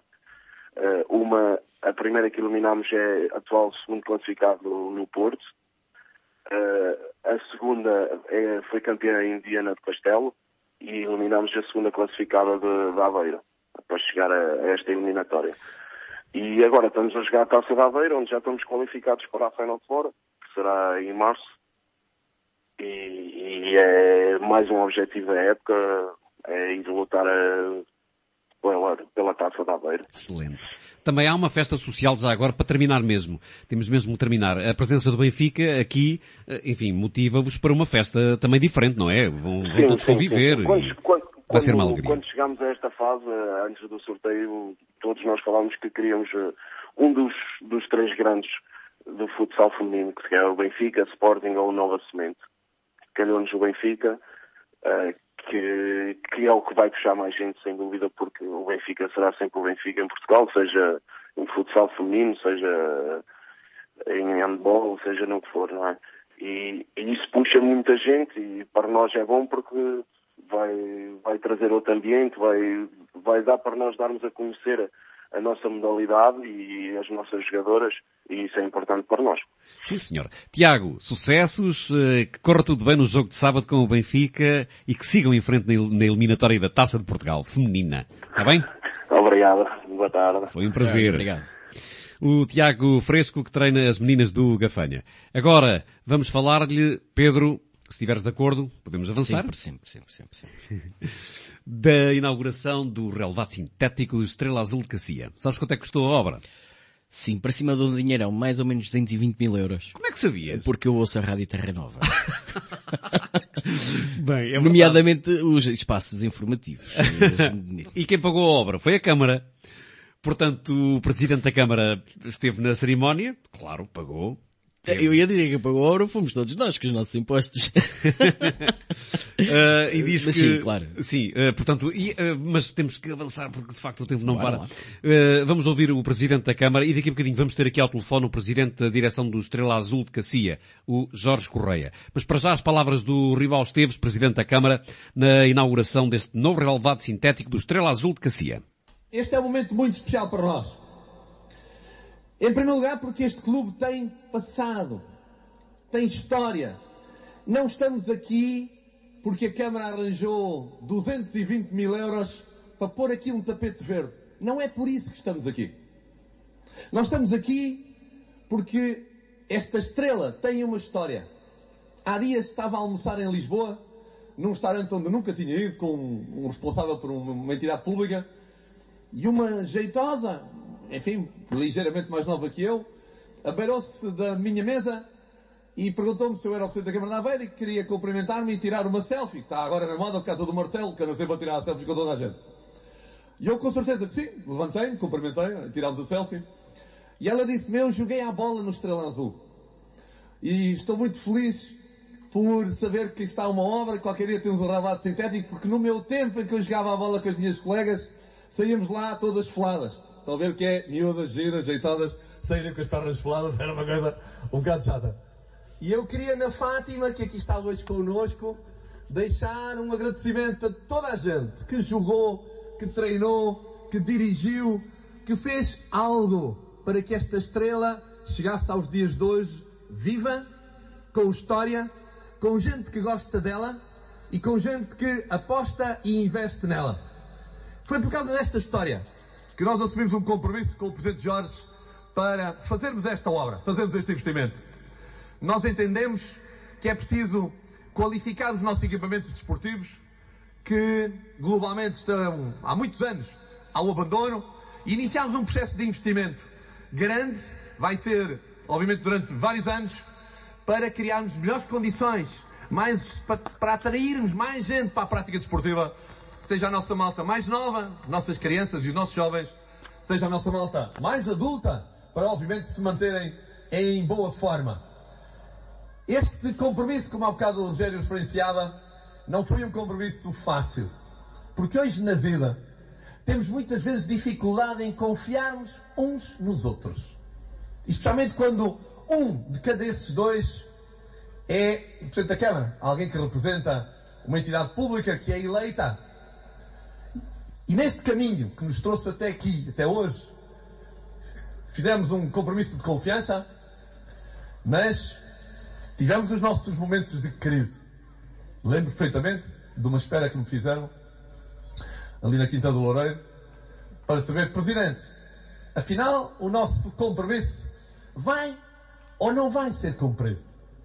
A primeira que eliminámos é atual segundo classificado no Porto. A segunda foi campeã indiana de Castelo e eliminámos a segunda classificada de Aveiro para chegar a esta eliminatória. E agora estamos a jogar a Taça de Aveiro, onde já estamos qualificados para a Final Four, que será em março. E é mais um objetivo da época, é ir lutar pela Taça de Aveiro. Excelente. Também há uma festa social já agora, para terminar mesmo. Temos mesmo de terminar. A presença do Benfica aqui, enfim, motiva-vos para uma festa também diferente, não é? Vão todos conviver. Vai ser uma alegria. Quando chegámos a esta fase, antes do sorteio, todos nós falámos que queríamos um dos 3 grandes do futsal feminino, que é o Benfica, Sporting ou o Nova Semente. Calhou-nos o Benfica, que é o que vai puxar mais gente, sem dúvida, porque o Benfica será sempre o Benfica em Portugal, seja em futsal feminino, seja em handball, seja no que for, não é? E isso puxa muita gente e para nós é bom porque vai trazer outro ambiente, vai dar para nós darmos a conhecer a nossa modalidade e as nossas jogadoras, e isso é importante para nós. Sim, senhor. Tiago, sucessos, que corra tudo bem no jogo de sábado com o Benfica e que sigam em frente na eliminatória da Taça de Portugal, feminina. Está bem? Obrigado. Boa tarde. Foi um prazer. Obrigado. O Tiago Fresco, que treina as meninas do Gafanha. Agora, vamos falar-lhe, Pedro, se estiveres de acordo, podemos avançar? Sempre. Da inauguração do relevado sintético do Estrela Azul de Cacia. Sabes quanto é que custou a obra? Sim, para cima do dinheirão, mais ou menos 220 mil euros. Como é que sabias? Porque eu ouço a Rádio Terra Nova. Bem, é nomeadamente os espaços informativos. E quem pagou a obra foi a Câmara. Portanto, o Presidente da Câmara esteve na cerimónia. Claro, pagou. Eu ia dizer que pagou a obra, fomos todos nós, com os nossos impostos. E diz mas que... sim, claro. Sim, portanto, mas temos que avançar porque de facto o tempo não para. Vamos ouvir o Presidente da Câmara e daqui a bocadinho vamos ter aqui ao telefone o Presidente da Direção do Estrela Azul de Cacia, o Jorge Correia. Mas para já as palavras do Ribal Esteves, Presidente da Câmara, na inauguração deste novo relevado sintético do Estrela Azul de Cacia. Este é um momento muito especial para nós. Em primeiro lugar porque este clube tem passado, tem história. Não estamos aqui porque a Câmara arranjou 220 mil euros para pôr aqui um tapete verde. Não é por isso que estamos aqui. Nós estamos aqui porque esta estrela tem uma história. Há dias estava a almoçar em Lisboa, num restaurante onde nunca tinha ido, com um responsável por uma entidade pública, e uma jeitosa, enfim, ligeiramente mais nova que eu, abeirou-se da minha mesa e perguntou-me se eu era o Presidente da Câmara de Aveiro e que queria cumprimentar-me e tirar uma selfie. Está agora na moda por causa do Marcelo, que anda sempre a tirar a selfie com toda a gente. E eu com certeza que sim, levantei-me, cumprimentei, tirámos a selfie. E ela disse-me, eu joguei a bola no Estrela Azul. E estou muito feliz por saber que está uma obra, qualquer dia temos um relevado sintético, porque no meu tempo em que eu jogava a bola com as minhas colegas, saíamos lá todas feladas. Estão a ver o que é? Miúdas, giras, jeitadas, saírem com as pernas feladas, era uma coisa um bocado chata. E eu queria na Fátima, que aqui está hoje connosco, deixar um agradecimento a toda a gente que jogou, que treinou, que dirigiu, que fez algo para que esta estrela chegasse aos dias de hoje viva, com história, com gente que gosta dela e com gente que aposta e investe nela. Foi por causa desta história que nós assumimos um compromisso com o Presidente Jorge para fazermos esta obra, fazermos este investimento. Nós entendemos que é preciso qualificar os nossos equipamentos desportivos, que globalmente estão há muitos anos ao abandono, e iniciarmos um processo de investimento grande, vai ser, obviamente, durante vários anos, para criarmos melhores condições, para atrairmos mais gente para a prática desportiva, seja a nossa malta mais nova, nossas crianças e os nossos jovens, seja a nossa malta mais adulta, para obviamente se manterem em boa forma. Este compromisso, como há bocado o Rogério referenciava, não foi um compromisso fácil. Porque hoje na vida temos muitas vezes dificuldade em confiarmos uns nos outros. Especialmente quando um de cada desses dois é o Presidente da Câmara, alguém que representa uma entidade pública que é eleita. E neste caminho que nos trouxe até aqui, até hoje, fizemos um compromisso de confiança, mas tivemos os nossos momentos de crise. Lembro perfeitamente de uma espera que me fizeram ali na Quinta do Loureiro para saber, Presidente, afinal o nosso compromisso vai ou não vai ser cumprido?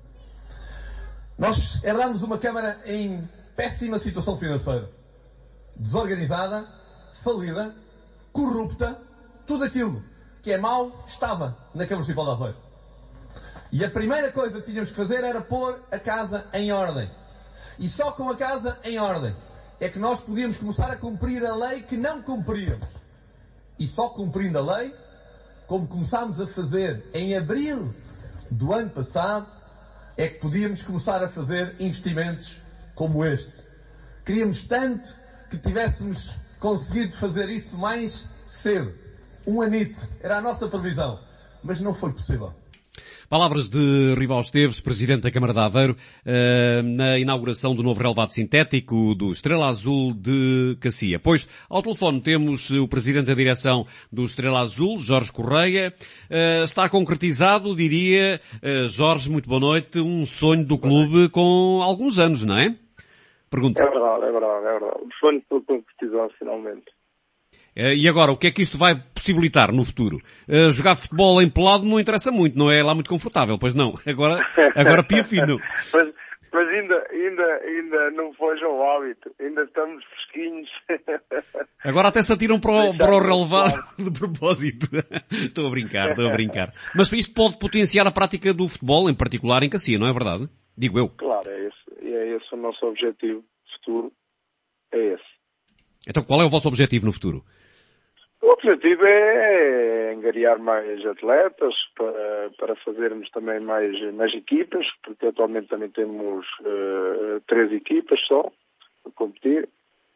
Nós herdámos uma Câmara em péssima situação financeira. Desorganizada, falida, corrupta, tudo aquilo que é mau estava na Câmara Municipal de Aveiro. E a primeira coisa que tínhamos que fazer era pôr a casa em ordem. E só com a casa em ordem é que nós podíamos começar a cumprir a lei que não cumpríamos. E só cumprindo a lei, como começámos a fazer em abril do ano passado, é que podíamos começar a fazer investimentos como este. Queríamos tanto que tivéssemos conseguido fazer isso mais cedo. Um anito. Era a nossa previsão. Mas não foi possível. Palavras de Ribal Esteves, Presidente da Câmara de Aveiro, na inauguração do novo relvado sintético do Estrela Azul de Cacia. Pois, ao telefone temos o Presidente da Direção do Estrela Azul, Jorge Correia. Está concretizado, diria, Jorge, muito boa noite, um sonho do clube com alguns anos, não é? Pergunta. É verdade. O sonho foi concretizado finalmente. E agora, o que é que isto vai possibilitar no futuro? Jogar futebol em pelado não interessa muito, não é lá muito confortável, pois não. Agora pia fino. Mas ainda não foi ao hábito, ainda estamos fresquinhos. Agora até se atiram para o relevado de propósito. Estou a brincar. Mas isto pode potenciar a prática do futebol, em particular em Cacia, não é verdade? Digo eu. Claro, é esse o nosso objetivo futuro, é esse. Então qual é o vosso objetivo no futuro? O objetivo é angariar mais atletas para fazermos também mais equipas, porque atualmente também temos 3 equipas só a competir.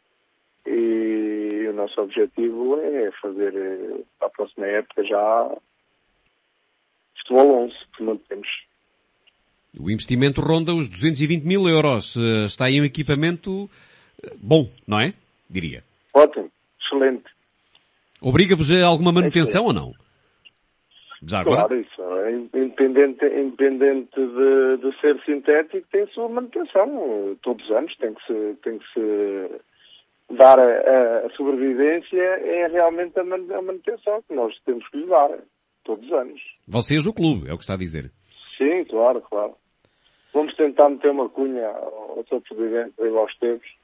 E o nosso objetivo é fazer para a próxima época já futebol 11, que não temos. O investimento ronda os 220 mil euros. Está aí um equipamento bom, não é? Diria. Ótimo, excelente. Obriga-vos a alguma manutenção ou não? Já agora? Claro, isso. Independente de ser sintético, tem a sua manutenção. Todos os anos tem que se dar a sobrevivência, é realmente a manutenção que nós temos que lhe dar. Todos os anos. Vocês, o clube, é o que está a dizer. Sim, claro. Vamos tentar meter uma cunha ao seu presidente, Ribal Esteves,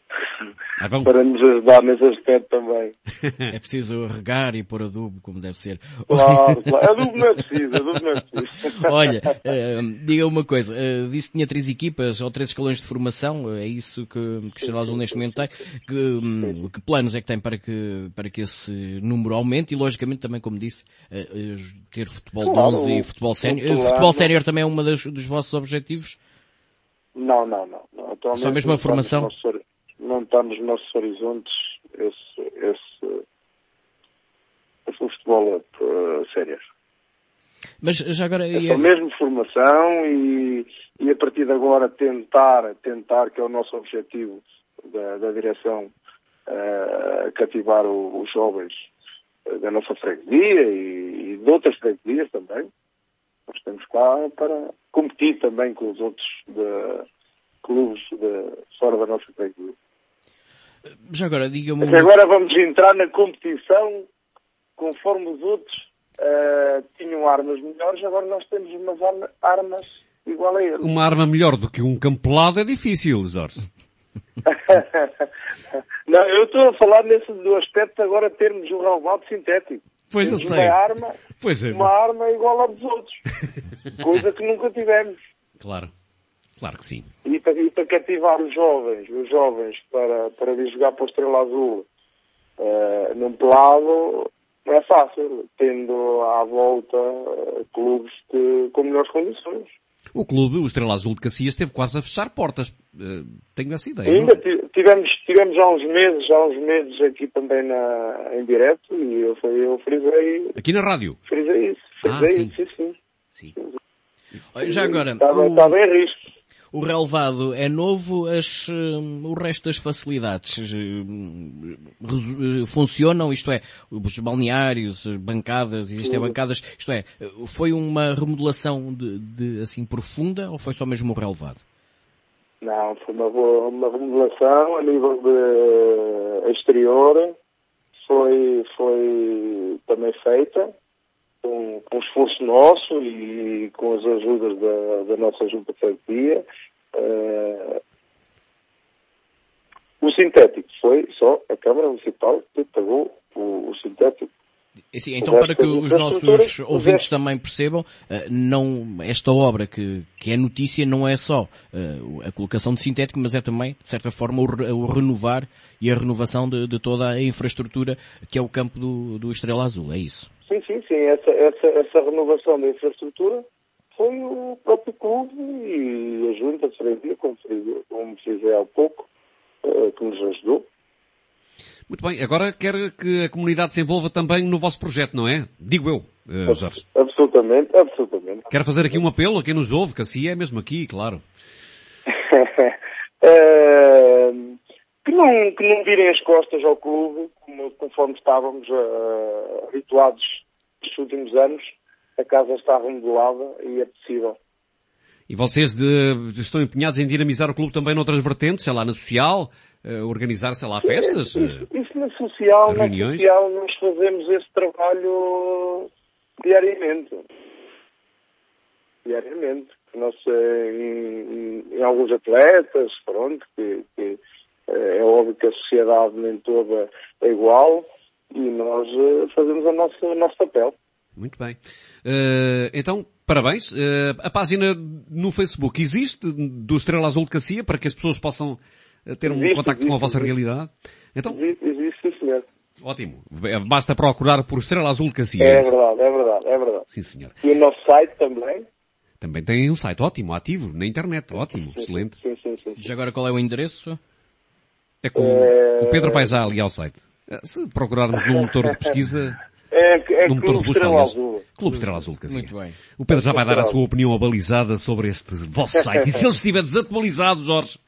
para nos ajudar nesse aspecto também. É preciso regar e pôr adubo, como deve ser. Claro. Adubo não é preciso. Olha, diga uma coisa, disse que tinha 3 equipas ou 3 escalões de formação, é isso que o Estrela Azul neste momento tem. Que planos é que tem para que esse número aumente e, logicamente, também, como disse, ter futebol de 11 e futebol sénior. Futebol sénior também é um dos vossos objetivos? Não. Atualmente, só mesmo a formação? Não está nos nossos horizontes esse futebol sério. Mas já agora... É só mesmo formação e a partir de agora tentar, que é o nosso objetivo da direção, cativar os jovens da nossa freguesia e de outras freguesias também. Nós estamos cá para competir também com os outros clubes fora da nossa freguesia. Já agora, diga-me... Mas agora vamos entrar na competição conforme os outros tinham armas melhores, agora nós temos umas armas igual a eles. Uma arma melhor do que um campo pelado é difícil, Jorge. Não, eu estou a falar do aspecto de agora termos um relvado sintético. Pois eu sei. Uma arma igual à dos outros. Coisa que nunca tivemos. Claro que sim. E para cativar os jovens para vir jogar para o Estrela Azul num pelado, não é fácil, tendo à volta clubes com melhores condições. O clube, o Estrela Azul de Cacias, esteve quase a fechar portas. Tenho essa ideia. Ainda tivemos há uns meses aqui também em direto e eu frisei... Aqui na rádio? Frisei isso, sim. Já agora... Está bem a risco. O relevado é novo, o resto das facilidades funcionam, isto é, os balneários, bancadas, existem bancadas, isto é, foi uma remodelação assim profunda ou foi só mesmo o relevado? Não, foi uma remodelação a nível de exterior, foi também feita com esforço nosso e com as ajudas da nossa junta de freguesia. O sintético foi só a Câmara Municipal que pagou o sintético. Sim, então, para que os nossos ouvintes também percebam, esta obra que é notícia não é só a colocação de sintético, mas é também, de certa forma, o renovar e a renovação de toda a infraestrutura que é o campo do Estrela Azul, é isso? Sim. Essa renovação da infraestrutura foi o próprio clube e a junta de freguesia, como fiz há pouco, que nos ajudou. Muito bem, agora quero que a comunidade se envolva também no vosso projeto, não é? Digo eu, Jorge. Absolutamente, absolutamente. Quero fazer aqui um apelo a quem nos ouve, que assim é mesmo aqui, claro. Que não virem as costas ao clube, conforme estávamos habituados nos últimos anos. A casa está remodelada e é possível. E vocês estão empenhados em dinamizar o clube também noutras vertentes, sei lá, na social, organizar, sei lá, festas? Isso na social, reuniões? Nós fazemos esse trabalho diariamente. Nós, em alguns atletas, pronto, que é óbvio que a sociedade nem toda é igual e nós fazemos o nosso papel. Muito bem. Então, parabéns. A página no Facebook existe do Estrela Azul de Cacia para que as pessoas possam ter um contacto com a vossa realidade? Então, existe, sim, senhor. Ótimo. Basta procurar por Estrela Azul de Cacia. É verdade. Sim, senhor. E o nosso site também? Também tem um site ótimo, ativo, na internet. Ótimo, excelente. Sim. Já agora qual é o endereço? É com o Pedro vai já ali ao site. Se procurarmos no motor de pesquisa... no motor de busca, aliás. Clube Estrela Azul de Cacia. Muito bem. O Pedro já vai dar a sua opinião abalizada sobre este vosso site. E se ele estiver desatualizado, Jorge,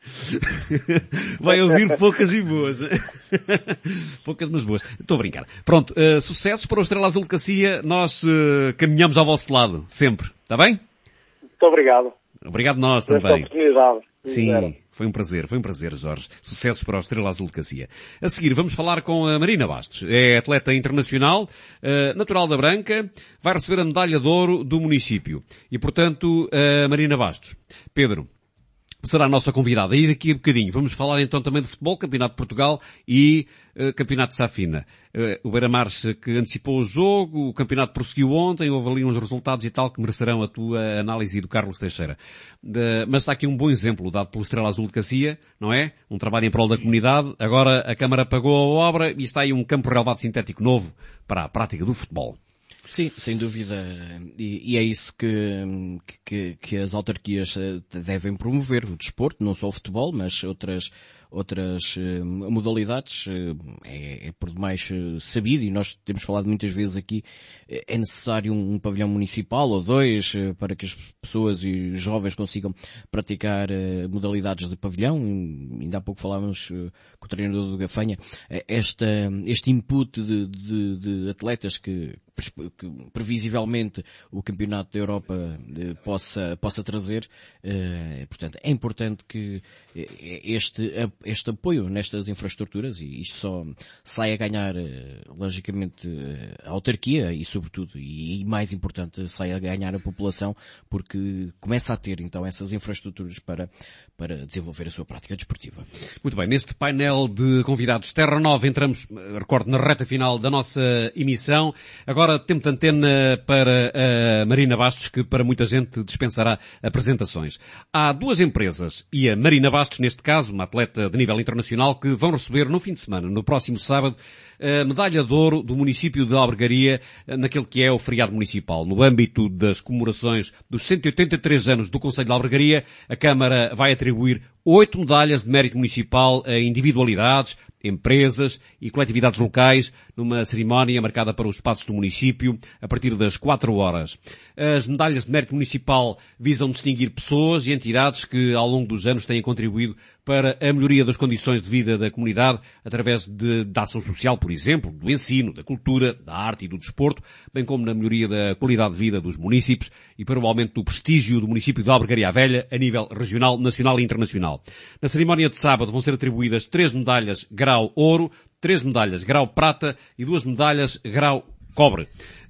vai ouvir poucas e boas. Poucas, mas boas. Estou a brincar. Pronto, sucessos para o Estrela Azul de Cacia. Nós caminhamos ao vosso lado, sempre. Está bem? Muito obrigado. Obrigado nós também. Oportunidade. Sim, foi um prazer, Jorge. Sucessos para o Estrela Azul de Cacia. A seguir vamos falar com a Marina Bastos. É atleta internacional, natural da Branca, vai receber a medalha de ouro do município. E, portanto, a Marina Bastos. Pedro, será a nossa convidada. E daqui a bocadinho vamos falar então também de futebol, Campeonato de Portugal e Campeonato de Safina. O Beira-Mares que antecipou o jogo, o campeonato prosseguiu ontem, houve ali uns resultados e tal que merecerão a tua análise do Carlos Teixeira. Mas está aqui um bom exemplo dado pelo Estrela Azul de Cacia, não é? Um trabalho em prol da comunidade. Agora a Câmara pagou a obra e está aí um campo relevado sintético novo para a prática do futebol. Sim, sem dúvida. E é isso que as autarquias devem promover. O desporto, não só o futebol, mas outras modalidades. É por demais sabido, e nós temos falado muitas vezes aqui, é necessário um pavilhão municipal ou dois para que as pessoas e os jovens consigam praticar modalidades de pavilhão. Ainda há pouco falávamos com o treinador do Gafanha. Este input de atletas que previsivelmente o Campeonato da Europa possa trazer. Portanto, é importante que este apoio nestas infraestruturas, e isto só sai a ganhar, logicamente, a autarquia e, sobretudo, e mais importante, sai a ganhar a população, porque começa a ter, então, essas infraestruturas para desenvolver a sua prática desportiva. Muito bem, neste painel de convidados Terra Nova entramos, recordo, na reta final da nossa emissão. Agora tempo de antena para a Marina Bastos, que para muita gente dispensará apresentações. Há duas empresas, e a Marina Bastos, neste caso, uma atleta de nível internacional, que vão receber no fim de semana, no próximo sábado, a medalha de ouro do município de Albergaria, naquele que é o feriado municipal. No âmbito das comemorações dos 183 anos do Concelho de Albergaria, a Câmara vai atribuir 8 medalhas de mérito municipal a individualidades, empresas e coletividades locais, numa cerimónia marcada para os espaços do município, a partir das 4 horas. As medalhas de mérito municipal visam distinguir pessoas e entidades que, ao longo dos anos, têm contribuído para a melhoria das condições de vida da comunidade, através da ação social, por exemplo, do ensino, da cultura, da arte e do desporto, bem como na melhoria da qualidade de vida dos munícipes e para o aumento do prestígio do município de Albergaria Velha a nível regional, nacional e internacional. Na cerimónia de sábado vão ser atribuídas 3 medalhas grau ouro, 3 medalhas grau prata e 2 medalhas grau cobre.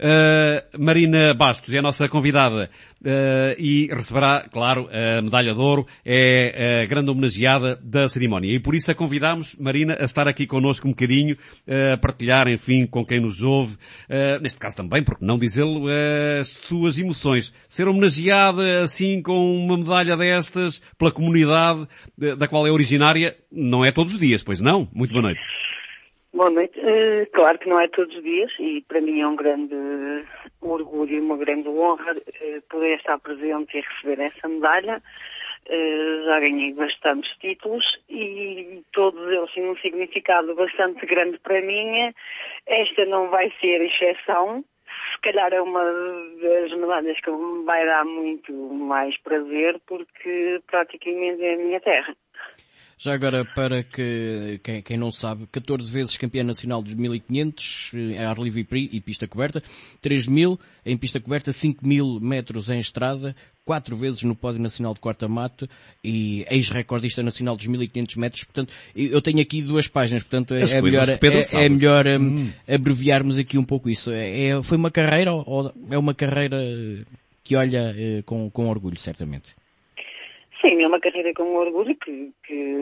Marina Bastos é a nossa convidada e receberá, claro, a medalha de ouro, é a grande homenageada da cerimónia. E por isso a convidamos, Marina, a estar aqui connosco um bocadinho, a partilhar, enfim, com quem nos ouve, neste caso também, porque não dizê-lo, as suas emoções. Ser homenageada assim com uma medalha destas pela comunidade da qual é originária, não é todos os dias, pois não? Muito boa noite. Boa noite. Claro que não é todos os dias e para mim é um grande orgulho e uma grande honra poder estar presente e receber essa medalha. Já ganhei bastantes títulos e todos eles têm um significado bastante grande para mim. Esta não vai ser exceção. se calhar é uma das medalhas que me vai dar muito mais prazer, porque praticamente é a minha terra. Já agora, para que quem não sabe, 14 vezes campeã nacional dos 1500 em ar livre e pista coberta, 3.000 em pista coberta, 5.000 metros em estrada, 4 vezes no pódio nacional de quarta-mato e ex-recordista nacional dos 1500 metros. Portanto, eu tenho aqui 2 páginas, portanto é melhor abreviarmos aqui um pouco isso. Foi uma carreira ou é uma carreira que olha com orgulho, certamente? Sim, é uma carreira com orgulho, que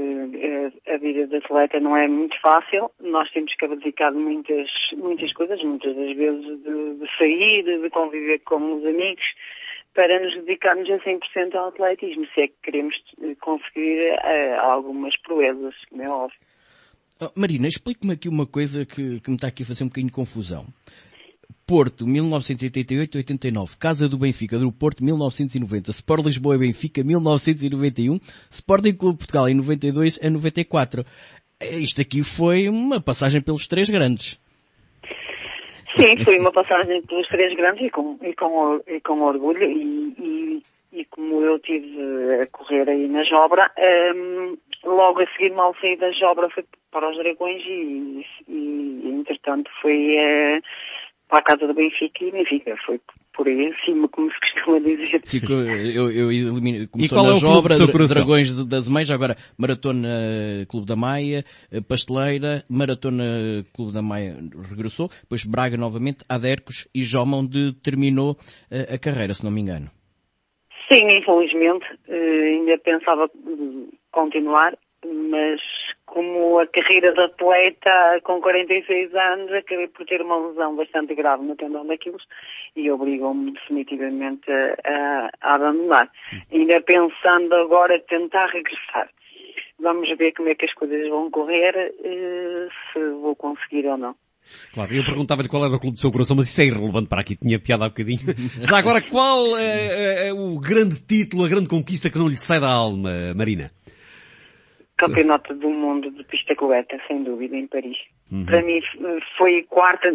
a vida de atleta não é muito fácil. Nós temos que abdicar de muitas coisas, muitas das vezes de sair, de conviver com os amigos, para nos dedicarmos a 100% ao atletismo, se é que queremos conseguir algumas proezas, como é óbvio. Marina, explique-me aqui uma coisa que me está aqui a fazer um bocadinho de confusão. Porto, 1988-89. Casa do Benfica, do Porto, 1990. Sport Lisboa e Benfica, 1991. Sporting Clube Portugal, em 92 a 94. Isto aqui foi uma passagem pelos 3 grandes. Sim, foi uma passagem pelos 3 grandes e com orgulho. E como eu estive a correr aí na Jobra, logo a seguir, mal saí da Jobra, fui para os Dragões e entretanto foi para a casa do Benfica e Benfica foi por aí acima, como se costuma dizer. Sim, eu elimino. Começou na Jobra, Dragões das Meias, agora Maratona Clube da Maia, Pasteleira, Maratona Clube da Maia regressou, depois Braga novamente, Adercos e Joma, onde terminou a carreira, se não me engano. Sim, infelizmente, ainda pensava continuar, mas como a carreira de atleta com 46 anos, acabei por ter uma lesão bastante grave no tendão daqueles e obrigou-me definitivamente a abandonar. Ainda pensando agora tentar regressar. Vamos ver como é que as coisas vão correr, se vou conseguir ou não. Claro, eu perguntava-lhe qual era o clube do seu coração, mas isso é irrelevante para aqui, tinha piada há bocadinho. Já agora, qual é o grande título, a grande conquista que não lhe sai da alma, Marina? Campeonato do Mundo de pista coberta, sem dúvida, em Paris. Para mim foi quarta,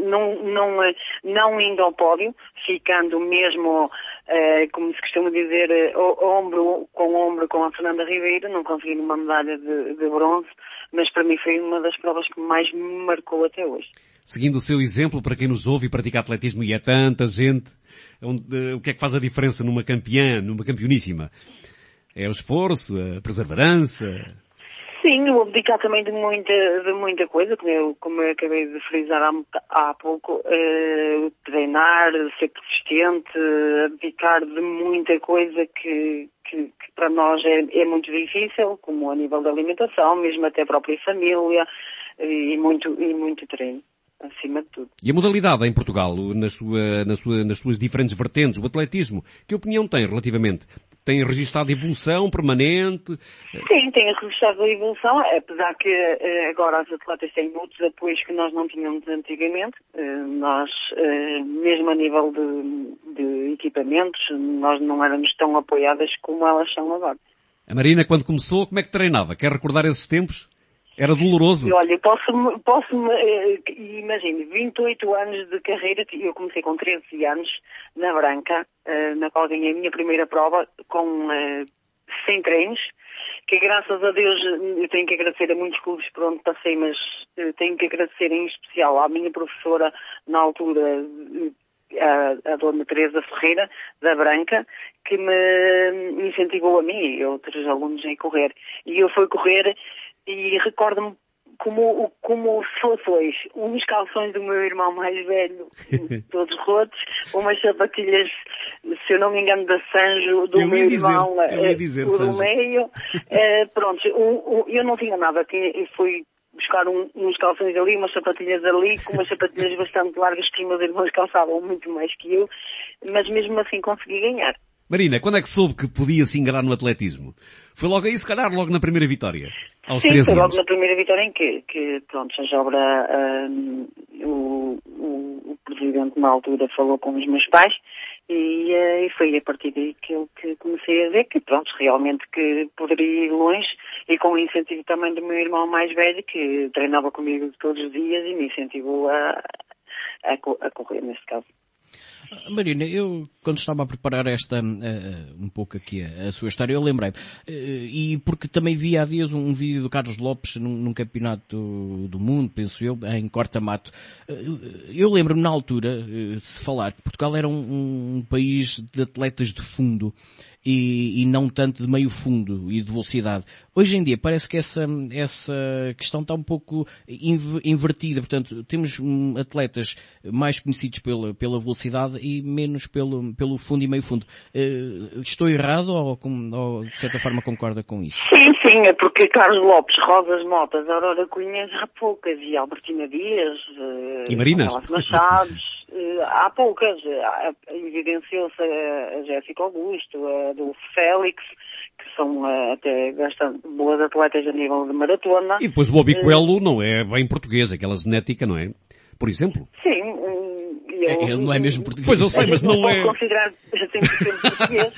não indo ao pódio, ficando mesmo, como se costuma dizer, ombro com a Fernanda Ribeiro, não consegui uma medalha de bronze, mas para mim foi uma das provas que mais me marcou até hoje. Seguindo o seu exemplo, para quem nos ouve e pratica atletismo, e é tanta gente, o que é que faz a diferença numa campeoníssima? É o esforço, a perseverança? Sim, o abdicar também de muita coisa, como eu acabei de frisar há pouco, treinar, ser persistente, abdicar de muita coisa que para nós é muito difícil, como a nível da alimentação, mesmo até a própria família, e muito treino, acima de tudo. E a modalidade em Portugal, nas suas diferentes vertentes, o atletismo, que opinião tem relativamente? Tem registado evolução permanente? Sim, tem registado evolução, apesar que agora as atletas têm outros apoios que nós não tínhamos antigamente. Nós, mesmo a nível de equipamentos, nós não éramos tão apoiadas como elas são agora. A Marina, quando começou, como é que treinava? Quer recordar esses tempos? Era doloroso? E olha, imagine, 28 anos de carreira, eu comecei com 13 anos na Branca, na qual ganhei a minha primeira prova com 100 treinos, que graças a Deus eu tenho que agradecer a muitos clubes por onde passei, mas tenho que agradecer em especial à minha professora na altura, a dona Teresa Ferreira, da Branca, que me incentivou a mim e outros alunos a correr. E eu fui correr e recordo-me como se fosse hoje, uns calções do meu irmão mais velho, todos rotos, umas sapatilhas, se eu não me engano, da Sanjo, do meu irmão, do meio. Pronto, eu não tinha nada, eu fui buscar uns calções ali, umas sapatilhas ali, com umas sapatilhas bastante largas que os meus irmãos calçavam muito mais que eu, mas mesmo assim consegui ganhar. Marina, quando é que soube que podia se enganar no atletismo? Foi logo aí, se calhar, logo na primeira vitória? Aos 13 anos. Sim, foi logo na primeira vitória em que pronto, a Jobra, o presidente na altura falou com os meus pais e foi a partir daí que eu comecei a ver que, pronto, realmente que poderia ir longe e com o incentivo também do meu irmão mais velho, que treinava comigo todos os dias e me incentivou a correr, neste caso. Marina, eu quando estava a preparar um pouco aqui a sua história, eu lembrei, e porque também vi há dias um vídeo do Carlos Lopes num campeonato do mundo, penso eu, em corta-mato. Eu lembro-me na altura, se falar, que Portugal era um país de atletas de fundo e não tanto de meio fundo e de velocidade. Hoje em dia parece que essa questão está um pouco invertida, portanto temos atletas mais conhecidos pela velocidade e menos pelo fundo e meio fundo. Estou errado ou de certa forma concorda com isso? Sim, é porque Carlos Lopes, Rosas Motas, Aurora Cunhas há poucas, e Albertina Dias, e Marinas? Machados, há poucas. Evidenciou-se a Jéssica Augusto, a do Félix, que são até bastante boas atletas a nível de maratona. E depois o Bobby Coelho não é bem português, aquela genética, não é? Por exemplo. Sim. Ele não é mesmo português. Pois eu sei, mas não é... Não posso considerar 100% português.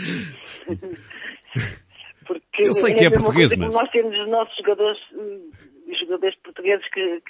Porque eu sei que é português, mas... Nós temos os nossos jogadores portugueses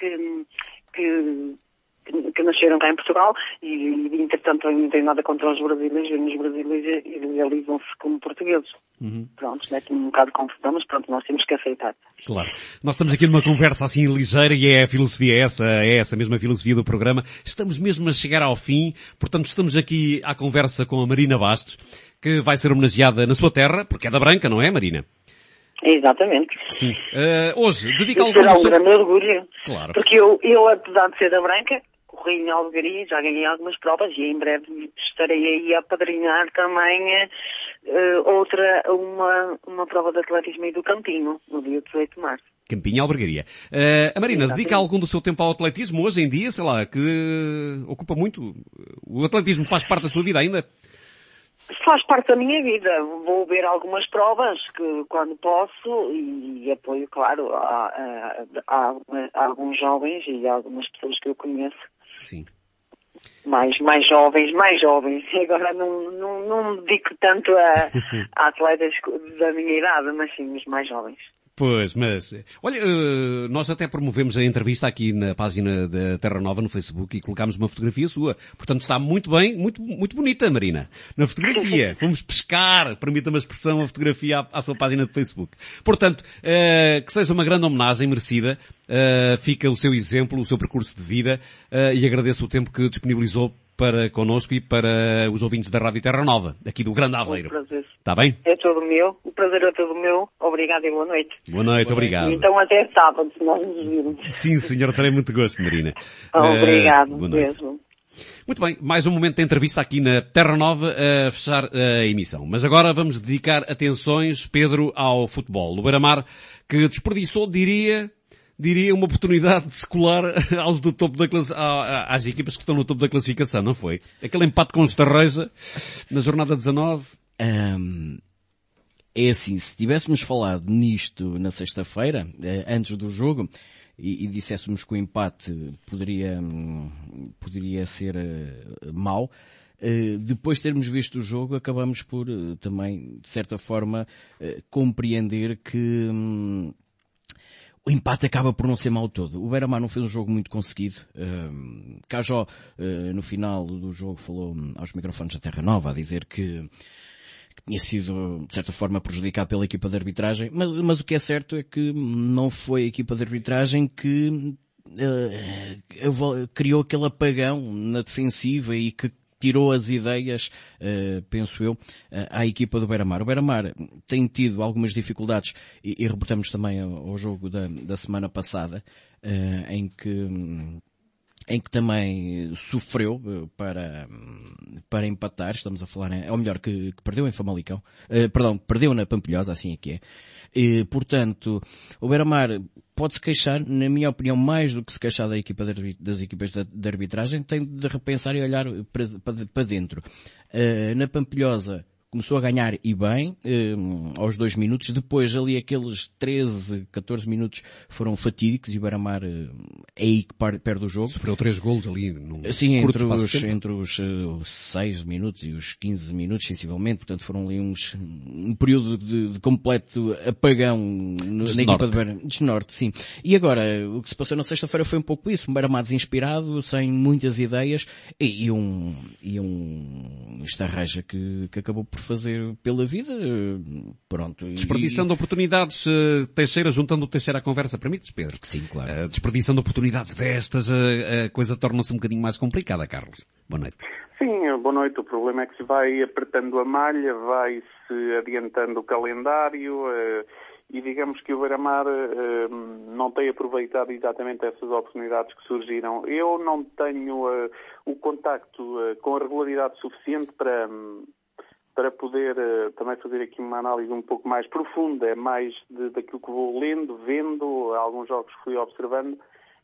que nasceram cá em Portugal e entretanto não tem nada contra os brasileiros, e os brasileiros realizam-se como portugueses. Pronto, mete um bocado de confusão, mas pronto, nós temos que aceitar. Claro. Nós estamos aqui numa conversa assim ligeira e é a filosofia é essa mesma filosofia do programa. Estamos mesmo a chegar ao fim, portanto estamos aqui à conversa com a Marina Bastos, que vai ser homenageada na sua terra, porque é da Branca, não é, Marina? Exatamente. Sim. Hoje, dedica algum... Será um grande orgulho. Claro. Porque eu, apesar de ser da Branca, corri em Albergaria, já ganhei algumas provas e em breve estarei aí a apadrinhar também uma prova de atletismo aí do Campinho, no dia 18 de março. Campinho Albergaria. A Marina, dedica algum do seu tempo ao atletismo hoje em dia, sei lá, que ocupa muito? O atletismo faz parte da sua vida ainda? Faz parte da minha vida. Vou ver algumas provas que quando posso e apoio, claro, a alguns jovens e algumas pessoas que eu conheço. Sim. Mais jovens. Agora não me dedico tanto a atletas da minha idade, mas sim, os mais jovens. Pois, mas... Olha, nós até promovemos a entrevista aqui na página da Terra Nova no Facebook e colocámos uma fotografia sua. Portanto, está muito bem, muito bonita, Marina. Na fotografia. Fomos pescar, permita-me a expressão, a fotografia à sua página de Facebook. Portanto, que seja uma grande homenagem merecida. Fica o seu exemplo, o seu percurso de vida e agradeço o tempo que disponibilizou para connosco e para os ouvintes da Rádio Terra Nova, aqui do Grande Aveiro. Está bem? É todo meu. O prazer é todo meu. Obrigado e boa noite. Boa noite, obrigado. Então até sábado, se nós nos virmos. Sim, senhor, terei muito gosto, Marina. Obrigado, mesmo. Muito bem, mais um momento de entrevista aqui na Terra Nova a fechar a emissão. Mas agora vamos dedicar atenções, Pedro, ao futebol. O Beira-Mar, que desperdiçou, diria uma oportunidade de se colar aos do topo da às equipas que estão no topo da classificação, não foi? Aquele empate com o Estarreja na jornada 19. É assim, se tivéssemos falado nisto na sexta-feira, antes do jogo, e disséssemos que o empate poderia ser mau, depois de termos visto o jogo, acabamos por também, de certa forma, compreender que o empate acaba por não ser mau todo. O Beira-Mar não fez um jogo muito conseguido. Cajó, no final do jogo, falou aos microfones da Terra Nova a dizer que tinha sido, de certa forma, prejudicado pela equipa de arbitragem. Mas o que é certo é que não foi a equipa de arbitragem que criou aquele apagão na defensiva e que tirou as ideias, penso eu, à equipa do Beira-Mar. O Beira-Mar tem tido algumas dificuldades e reportamos também ao jogo da semana passada, em que também sofreu para empatar. Estamos a falar, ou melhor, que perdeu em Famalicão. Perdeu na Pampilhosa, assim é que é. Portanto, o Beira-Mar pode-se queixar, na minha opinião, mais do que se queixar das equipas de arbitragem, tem de repensar e olhar para dentro. Na Pampilhosa começou a ganhar e bem, aos 2 minutos, depois ali aqueles 13, 14 minutos foram fatídicos e o Beira-Mar é aí que perde o jogo. Sofreu 3 golos ali num curto espaço de tempo. Entre os 6 minutos e os 15 minutos, sensivelmente, portanto foram ali um período de completo apagão na equipa de Beira-Mar. Desnorte, sim. E agora, o que se passou na sexta-feira foi um pouco isso, um Beira-Mar desinspirado, sem muitas ideias e um estarraja que acabou por fazer pela vida, pronto. Desperdiçando oportunidades, Teixeira, juntando o Teixeira à conversa, permites, Pedro? Sim, claro. Desperdiçando oportunidades destas, a coisa torna-se um bocadinho mais complicada, Carlos. Boa noite. Sim, boa noite. O problema é que se vai apertando a malha, vai-se adiantando o calendário e digamos que o Beira-Mar não tem aproveitado exatamente essas oportunidades que surgiram. Eu não tenho o contacto com a regularidade suficiente para poder também fazer aqui uma análise um pouco mais profunda, mais daquilo que vou lendo, vendo, alguns jogos que fui observando.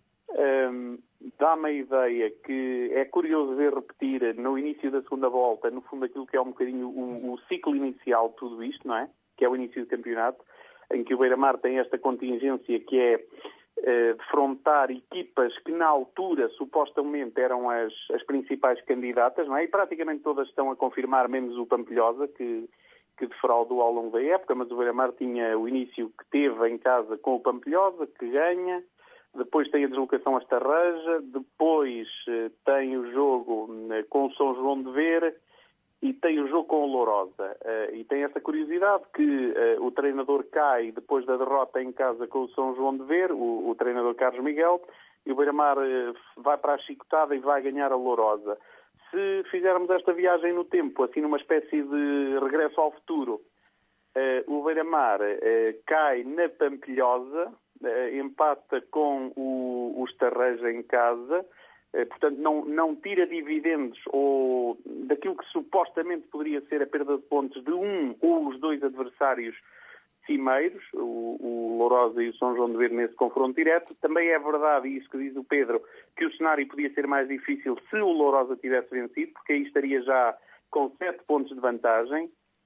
Dá-me a ideia que é curioso ver repetir no início da segunda volta, no fundo aquilo que é um bocadinho o ciclo inicial de tudo isto, não é? Que é o início do campeonato, em que o Beira-Mar tem esta contingência que é defrontar equipas que na altura supostamente eram as principais candidatas, não é? E praticamente todas estão a confirmar, menos o Pampilhosa, que defraudou ao longo da época, mas o Beira-Mar tinha o início que teve em casa com o Pampilhosa, que ganha, depois tem a deslocação a Estarreja, depois tem o jogo com o São João de Ver e tem o jogo com o Lourosa. E tem essa curiosidade que o treinador cai depois da derrota em casa com o São João de Ver, o treinador Carlos Miguel, e o Beira-Mar vai para a chicotada e vai ganhar a Lourosa. Se fizermos esta viagem no tempo, assim numa espécie de regresso ao futuro, o Beira-Mar cai na Pampilhosa, empata com o Estarreja em casa, portanto não tira dividendos ou daquilo que supostamente poderia ser a perda de pontos de um ou os dois adversários cimeiros, o Lourosa e o São João de Ver nesse confronto direto. Também é verdade, e isso que diz o Pedro, que o cenário podia ser mais difícil se o Lourosa tivesse vencido, porque aí estaria já com 7 pontos de vantagem,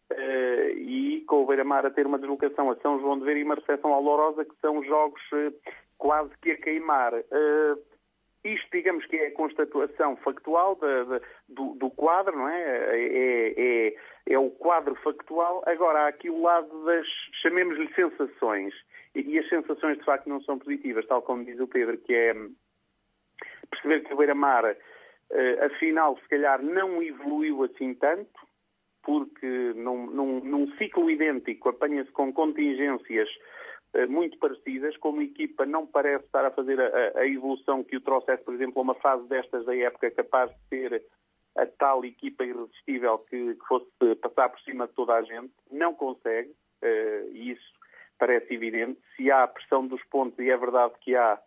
e com o Beira-Mar a ter uma deslocação a São João de Ver e uma recepção ao Lourosa, que são jogos quase que a queimar. Isto, digamos que é a constatação factual do quadro, não é? É o quadro factual. Agora, há aqui o lado das, chamemos-lhe sensações. E as sensações, de facto, não são positivas, tal como diz o Pedro, que é perceber que o Beira-Mar, afinal, se calhar não evoluiu assim tanto, porque num ciclo idêntico apanha-se com contingências muito parecidas, como a equipa não parece estar a fazer a evolução que o trouxesse, por exemplo, a uma fase destas da época capaz de ser a tal equipa irresistível que fosse passar por cima de toda a gente. Não consegue, e isso parece evidente. Se há a pressão dos pontos, e é verdade que há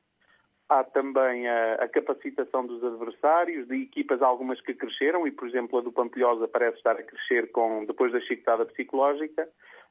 também a capacitação dos adversários, de equipas algumas que cresceram, e por exemplo a do Pampilhosa parece estar a crescer depois da chicotada psicológica.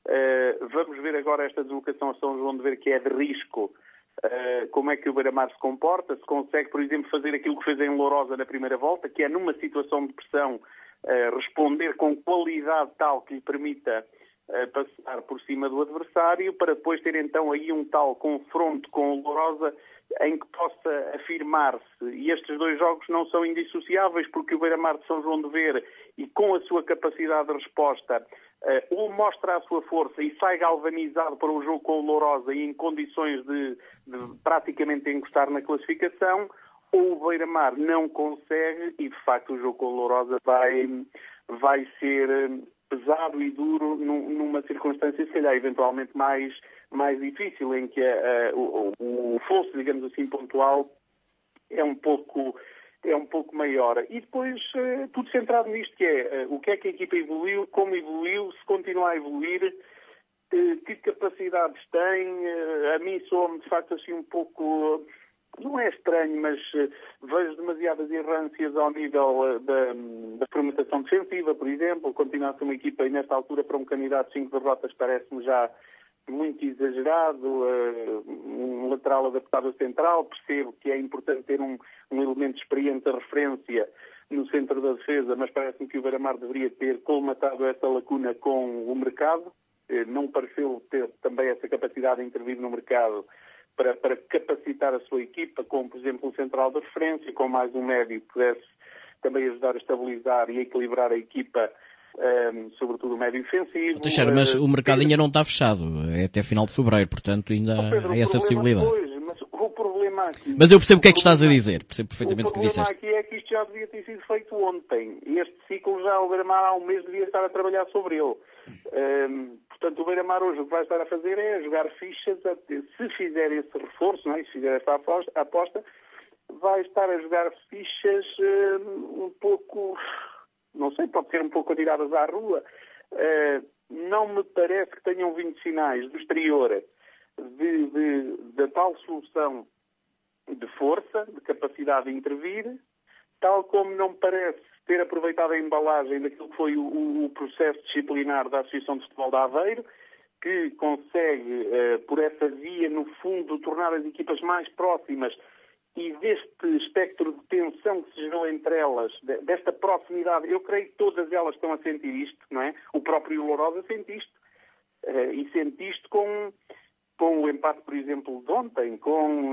Vamos ver agora esta deslocação a São João de Ver, que é de risco, como é que o Beira-Mar se comporta, se consegue, por exemplo, fazer aquilo que fez em Lourosa na primeira volta, que é numa situação de pressão responder com qualidade tal que lhe permita passar por cima do adversário, para depois ter então aí um tal confronto com o Lourosa em que possa afirmar-se. E estes dois jogos não são indissociáveis, porque o Beira-Mar de São João de Ver, e com a sua capacidade de resposta, ou mostra a sua força e sai galvanizado para o jogo com o Lourosa e em condições de praticamente encostar na classificação, ou o Beira-Mar não consegue e, de facto, o jogo com o Lourosa vai ser pesado e duro numa circunstância, se calhar, eventualmente mais difícil, em que o fosso, digamos assim, pontual é um pouco maior. E depois tudo centrado nisto, que é o que é que a equipa evoluiu, como evoluiu, se continua a evoluir, que capacidades tem. A mim soa-me, de facto, assim um pouco... Não é estranho, mas vejo demasiadas errâncias ao nível da fermentação defensiva, por exemplo. Continua a ser uma equipa, e nesta altura, para um candidato de 5 derrotas, parece-me já muito exagerado. Um lateral adaptado a central, percebo que é importante ter um elemento experiente de referência, no centro da defesa, mas parece-me que o Beira-Mar deveria ter colmatado essa lacuna com o mercado. Não pareceu ter também essa capacidade de intervir no mercado para capacitar a sua equipa, como, por exemplo, o central de referência, com mais um médio que pudesse também ajudar a estabilizar e a equilibrar a equipa, sobretudo o médio defensivo. Teixeira, mas o mercado ainda não está fechado, é até final de fevereiro, portanto ainda há essa possibilidade. Mas o problema aqui... Mas eu percebo o que é que estás a dizer, percebo perfeitamente o que disseste. O problema aqui é que isto já devia ter sido feito ontem. Este ciclo já o Beira-Mar há um mês devia estar a trabalhar sobre ele. Portanto, o Beira-Mar hoje o que vai estar a fazer é jogar fichas, se fizer esse reforço, não é? Se fizer essa aposta, vai estar a jogar fichas um pouco, não sei, pode ser um pouco atiradas à rua. Não me parece que tenham vindo sinais do exterior da tal solução de força, de capacidade de intervir, tal como não me parece ter aproveitado a embalagem daquilo que foi o processo disciplinar da Associação de Futebol de Aveiro, que consegue, por essa via, no fundo, tornar as equipas mais próximas e deste espectro de tensão que se gerou entre elas, desta proximidade, eu creio que todas elas estão a sentir isto, não é? O próprio Lourosa sente isto, e sente isto com o empate, por exemplo, de ontem, com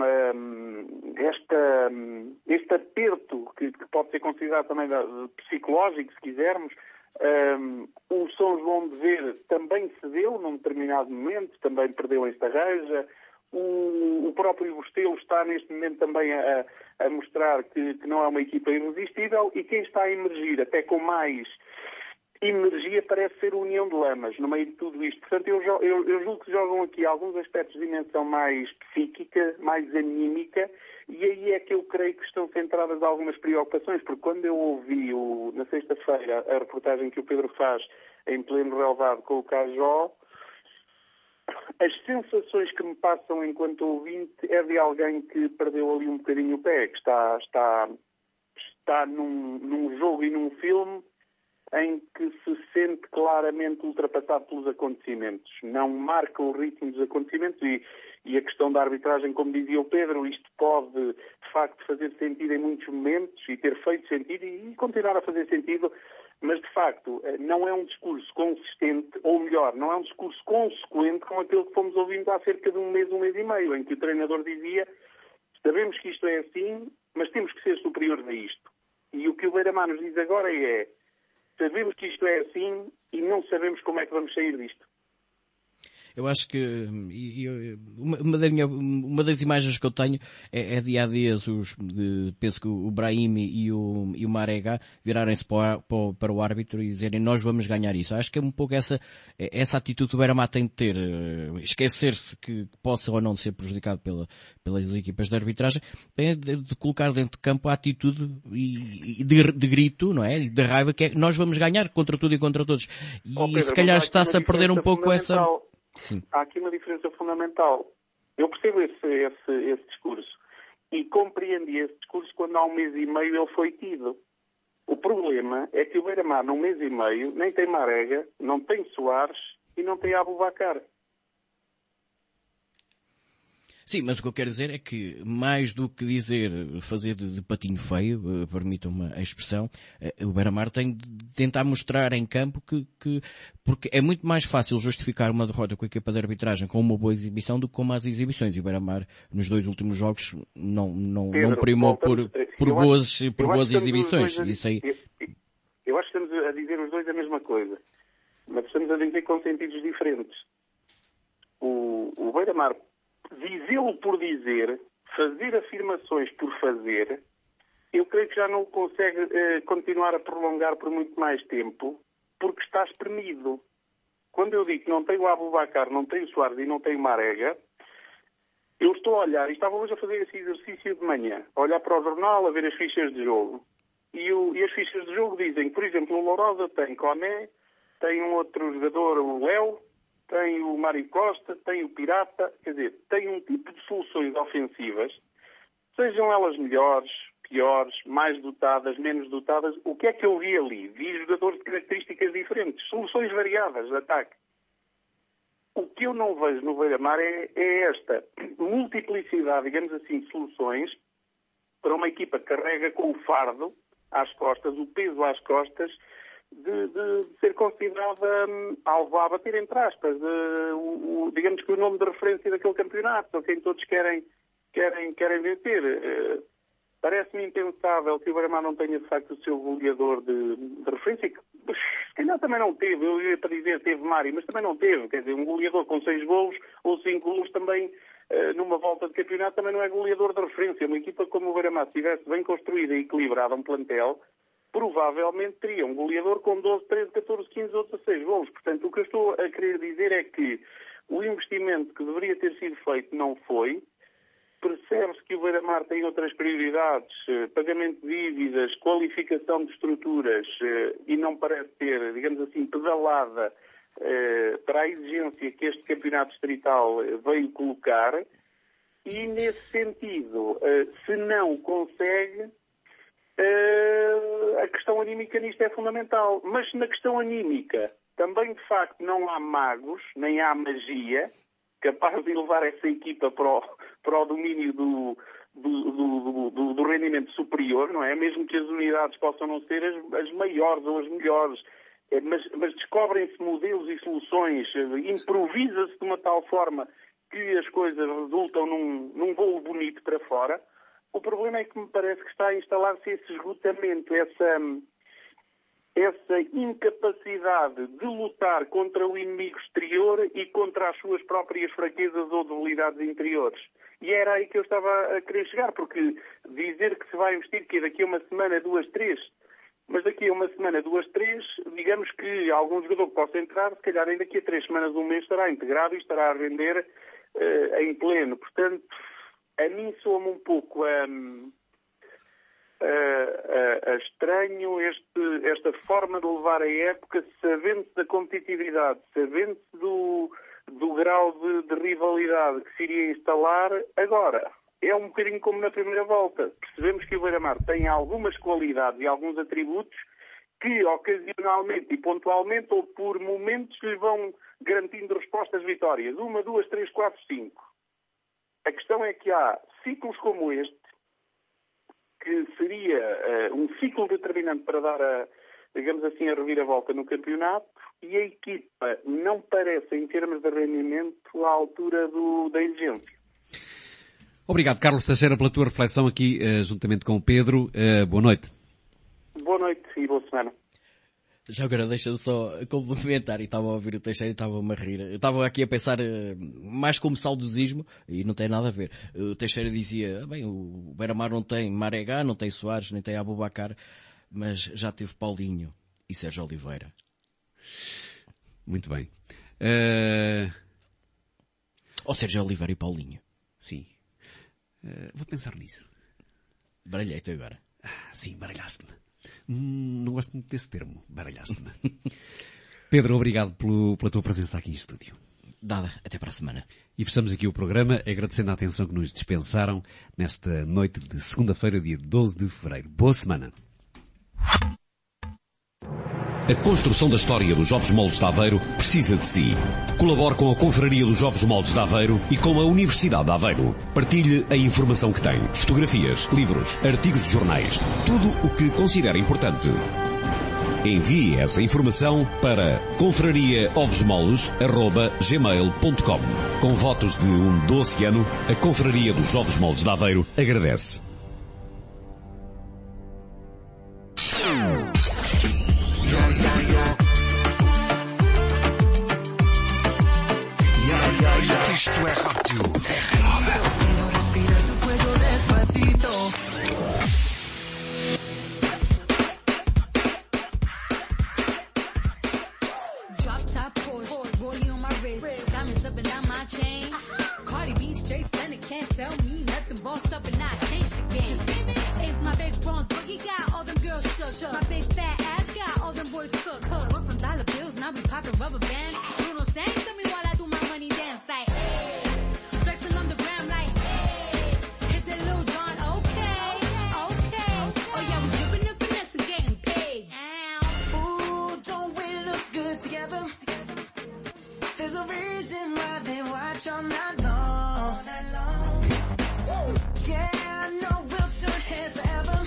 este aperto que pode ser considerado também psicológico, se quisermos. O São João de Ver também cedeu num determinado momento, também perdeu em Estarreja. O próprio Bostelo está neste momento também a mostrar que não é uma equipa irresistível, e quem está a emergir até com mais energia parece ser a União de Lamas, no meio de tudo isto. Portanto, eu julgo que jogam aqui alguns aspectos de dimensão mais psíquica, mais anímica, e aí é que eu creio que estão centradas algumas preocupações, porque quando eu ouvi na sexta-feira a reportagem que o Pedro faz em pleno relevado com o Cajó, as sensações que me passam enquanto ouvinte é de alguém que perdeu ali um bocadinho o pé, que está num jogo e num filme em que se sente claramente ultrapassado pelos acontecimentos. Não marca o ritmo dos acontecimentos e a questão da arbitragem, como dizia o Pedro, isto pode, de facto, fazer sentido em muitos momentos e ter feito sentido e continuar a fazer sentido, mas, de facto, não é um discurso consistente, ou melhor, não é um discurso consequente com aquilo que fomos ouvindo há cerca de um mês e meio, em que o treinador dizia: sabemos que isto é assim, mas temos que ser superiores a isto. E o que o Beira-Mar nos diz agora é: sabemos que isto é assim e não sabemos como é que vamos sair disto. Eu acho que uma das imagens que eu tenho é de há dias penso que o Brahim e o Marega virarem-se para o árbitro e dizerem: nós vamos ganhar isso. Acho que é um pouco essa atitude que o Beira-Mar tem de ter, esquecer-se que possa ou não ser prejudicado pelas equipas de arbitragem, de colocar dentro de campo a atitude de grito, não é? E de raiva, que é: nós vamos ganhar contra tudo e contra todos. E Pedro, se calhar está-se a perder um pouco essa... Sim. Há aqui uma diferença fundamental. Eu percebo esse discurso e compreendi esse discurso quando há um mês e meio ele foi tido. O problema é que o Beira-Mar, num mês e meio, nem tem Marega, não tem Soares e não tem Aboubakar. Sim, mas o que eu quero dizer é que, mais do que fazer de patinho feio, permitam-me a expressão, o Beira-Mar tem de tentar mostrar em campo porque é muito mais fácil justificar uma derrota com a equipa de arbitragem com uma boa exibição do que com más exibições. E o Beira-Mar, nos 2 últimos jogos, não primou por boas exibições. Isso aí. Eu acho que estamos a dizer os dois a mesma coisa, mas estamos a dizer com sentidos diferentes. O Beira-Mar, dizê-lo por dizer, fazer afirmações por fazer, eu creio que já não consegue continuar a prolongar por muito mais tempo, porque está espremido. Quando eu digo que não tenho o Aboubakar, não tenho o Soares e não tenho o Marega, eu estou a olhar, e estava hoje a fazer esse exercício de manhã, a olhar para o jornal, a ver as fichas de jogo, e as fichas de jogo dizem que, por exemplo, o Lourosa tem Coné, tem um outro jogador, o Léo, tem o Mário Costa, tem o Pirata, quer dizer, tem um tipo de soluções ofensivas, sejam elas melhores, piores, mais dotadas, menos dotadas. O que é que eu vi ali? Vi jogadores de características diferentes, soluções variadas de ataque. O que eu não vejo no Beira-Mar é esta multiplicidade, digamos assim, de soluções para uma equipa que carrega com o fardo, às costas, o peso às costas, de ser considerada alvo a bater, entre aspas, digamos que o nome de referência daquele campeonato, a quem todos querem vencer. Parece-me impensável que o Beira-Mar não tenha, de facto, o seu goleador de referência, que se calhar também não teve, eu ia para dizer teve Mário, mas também não teve, quer dizer, um goleador com 6 golos ou 5 golos também, numa volta de campeonato, também não é goleador de referência. Uma equipa como o Beira-Mar, se estivesse bem construída e equilibrada, um plantel, provavelmente teria um goleador com 12, 13, 14, 15 ou 16 golos. Portanto, o que eu estou a querer dizer é que o investimento que deveria ter sido feito não foi. Percebe-se que o Beira-Mar tem outras prioridades, pagamento de dívidas, qualificação de estruturas, e não parece ter, digamos assim, pedalada para a exigência que este campeonato distrital veio colocar, e nesse sentido, se não consegue, a questão anímica nisto é fundamental. Mas na questão anímica também, de facto, não há magos, nem há magia capaz de levar essa equipa para o domínio do rendimento superior, não é? Mesmo que as unidades possam não ser as maiores ou as melhores, mas descobrem-se modelos e soluções, improvisa-se de uma tal forma que as coisas resultam num voo bonito para fora. O problema é que me parece que está a instalar-se esse esgotamento, essa incapacidade de lutar contra o inimigo exterior e contra as suas próprias fraquezas ou debilidades interiores. E era aí que eu estava a querer chegar, porque dizer que se vai investir que daqui a uma semana, 2, 3, mas daqui a uma semana, 2, 3, digamos que algum jogador que possa entrar, se calhar ainda daqui a 3 semanas, um mês, estará integrado e estará a render em pleno. Portanto, a mim soa-me um pouco estranho esta forma de levar a época, sabendo-se da competitividade, sabendo-se do grau de rivalidade que se iria instalar. Agora, é um bocadinho como na primeira volta. Percebemos que o Beira-Mar tem algumas qualidades e alguns atributos que ocasionalmente e pontualmente ou por momentos lhe vão garantindo respostas vitórias. 1, 2, 3, 4, 5. A questão é que há ciclos como este, que seria um ciclo determinante para dar, digamos assim, a reviravolta no campeonato, e a equipa não parece, em termos de rendimento, à altura da exigência. Obrigado, Carlos Teixeira, pela tua reflexão aqui, juntamente com o Pedro. Boa noite. Boa noite e boa semana. Já agora deixa-me só complementar, e estava a ouvir o Teixeira e estava-me a rir. Eu estava aqui a pensar mais como saudosismo, e não tem nada a ver. O Teixeira dizia, bem, o Beira-Mar não tem Marega, não tem Soares, nem tem Abubacar, mas já teve Paulinho e Sérgio Oliveira. Muito bem. Ou Sérgio Oliveira e Paulinho. Sim. Vou pensar nisso. Baralhei-te agora. Sim, baralhaste-me. Não gosto muito desse termo, baralhaste-me. Pedro, obrigado pela tua presença aqui em estúdio. Dada, até para a semana. E fechamos aqui o programa agradecendo a atenção que nos dispensaram nesta noite de segunda-feira, dia 12 de fevereiro. Boa semana. A construção da história dos Ovos Moldes de Aveiro precisa de si. Colabore com a Confraria dos Ovos Moldes de Aveiro e com a Universidade de Aveiro. Partilhe a informação que tem. Fotografias, livros, artigos de jornais. Tudo o que considera importante. Envie essa informação para confrariaovosmoles@gmail.com. Com votos de um doce ano, a Confraria dos Ovos Moldes de Aveiro agradece. Isto é rádio. Drop top Porsche, rollie on my wrist, diamonds up and down my chain. Cardi B straight stunning, can't tell me nothing. Bossed up and I changed the game. It's my big bronze boogie, got all them girls shook. My big fat ass got all them boys cooked. We're from dollar bills, now we poppin' rubber bands. Bruno sang to me while I do my money dance like. Flexing on the gram like. Hit that Lil Jon, okay. Oh yeah, we drippin' and finesse and getting paid. Ooh, don't we look good together? There's a reason why they watch all night long.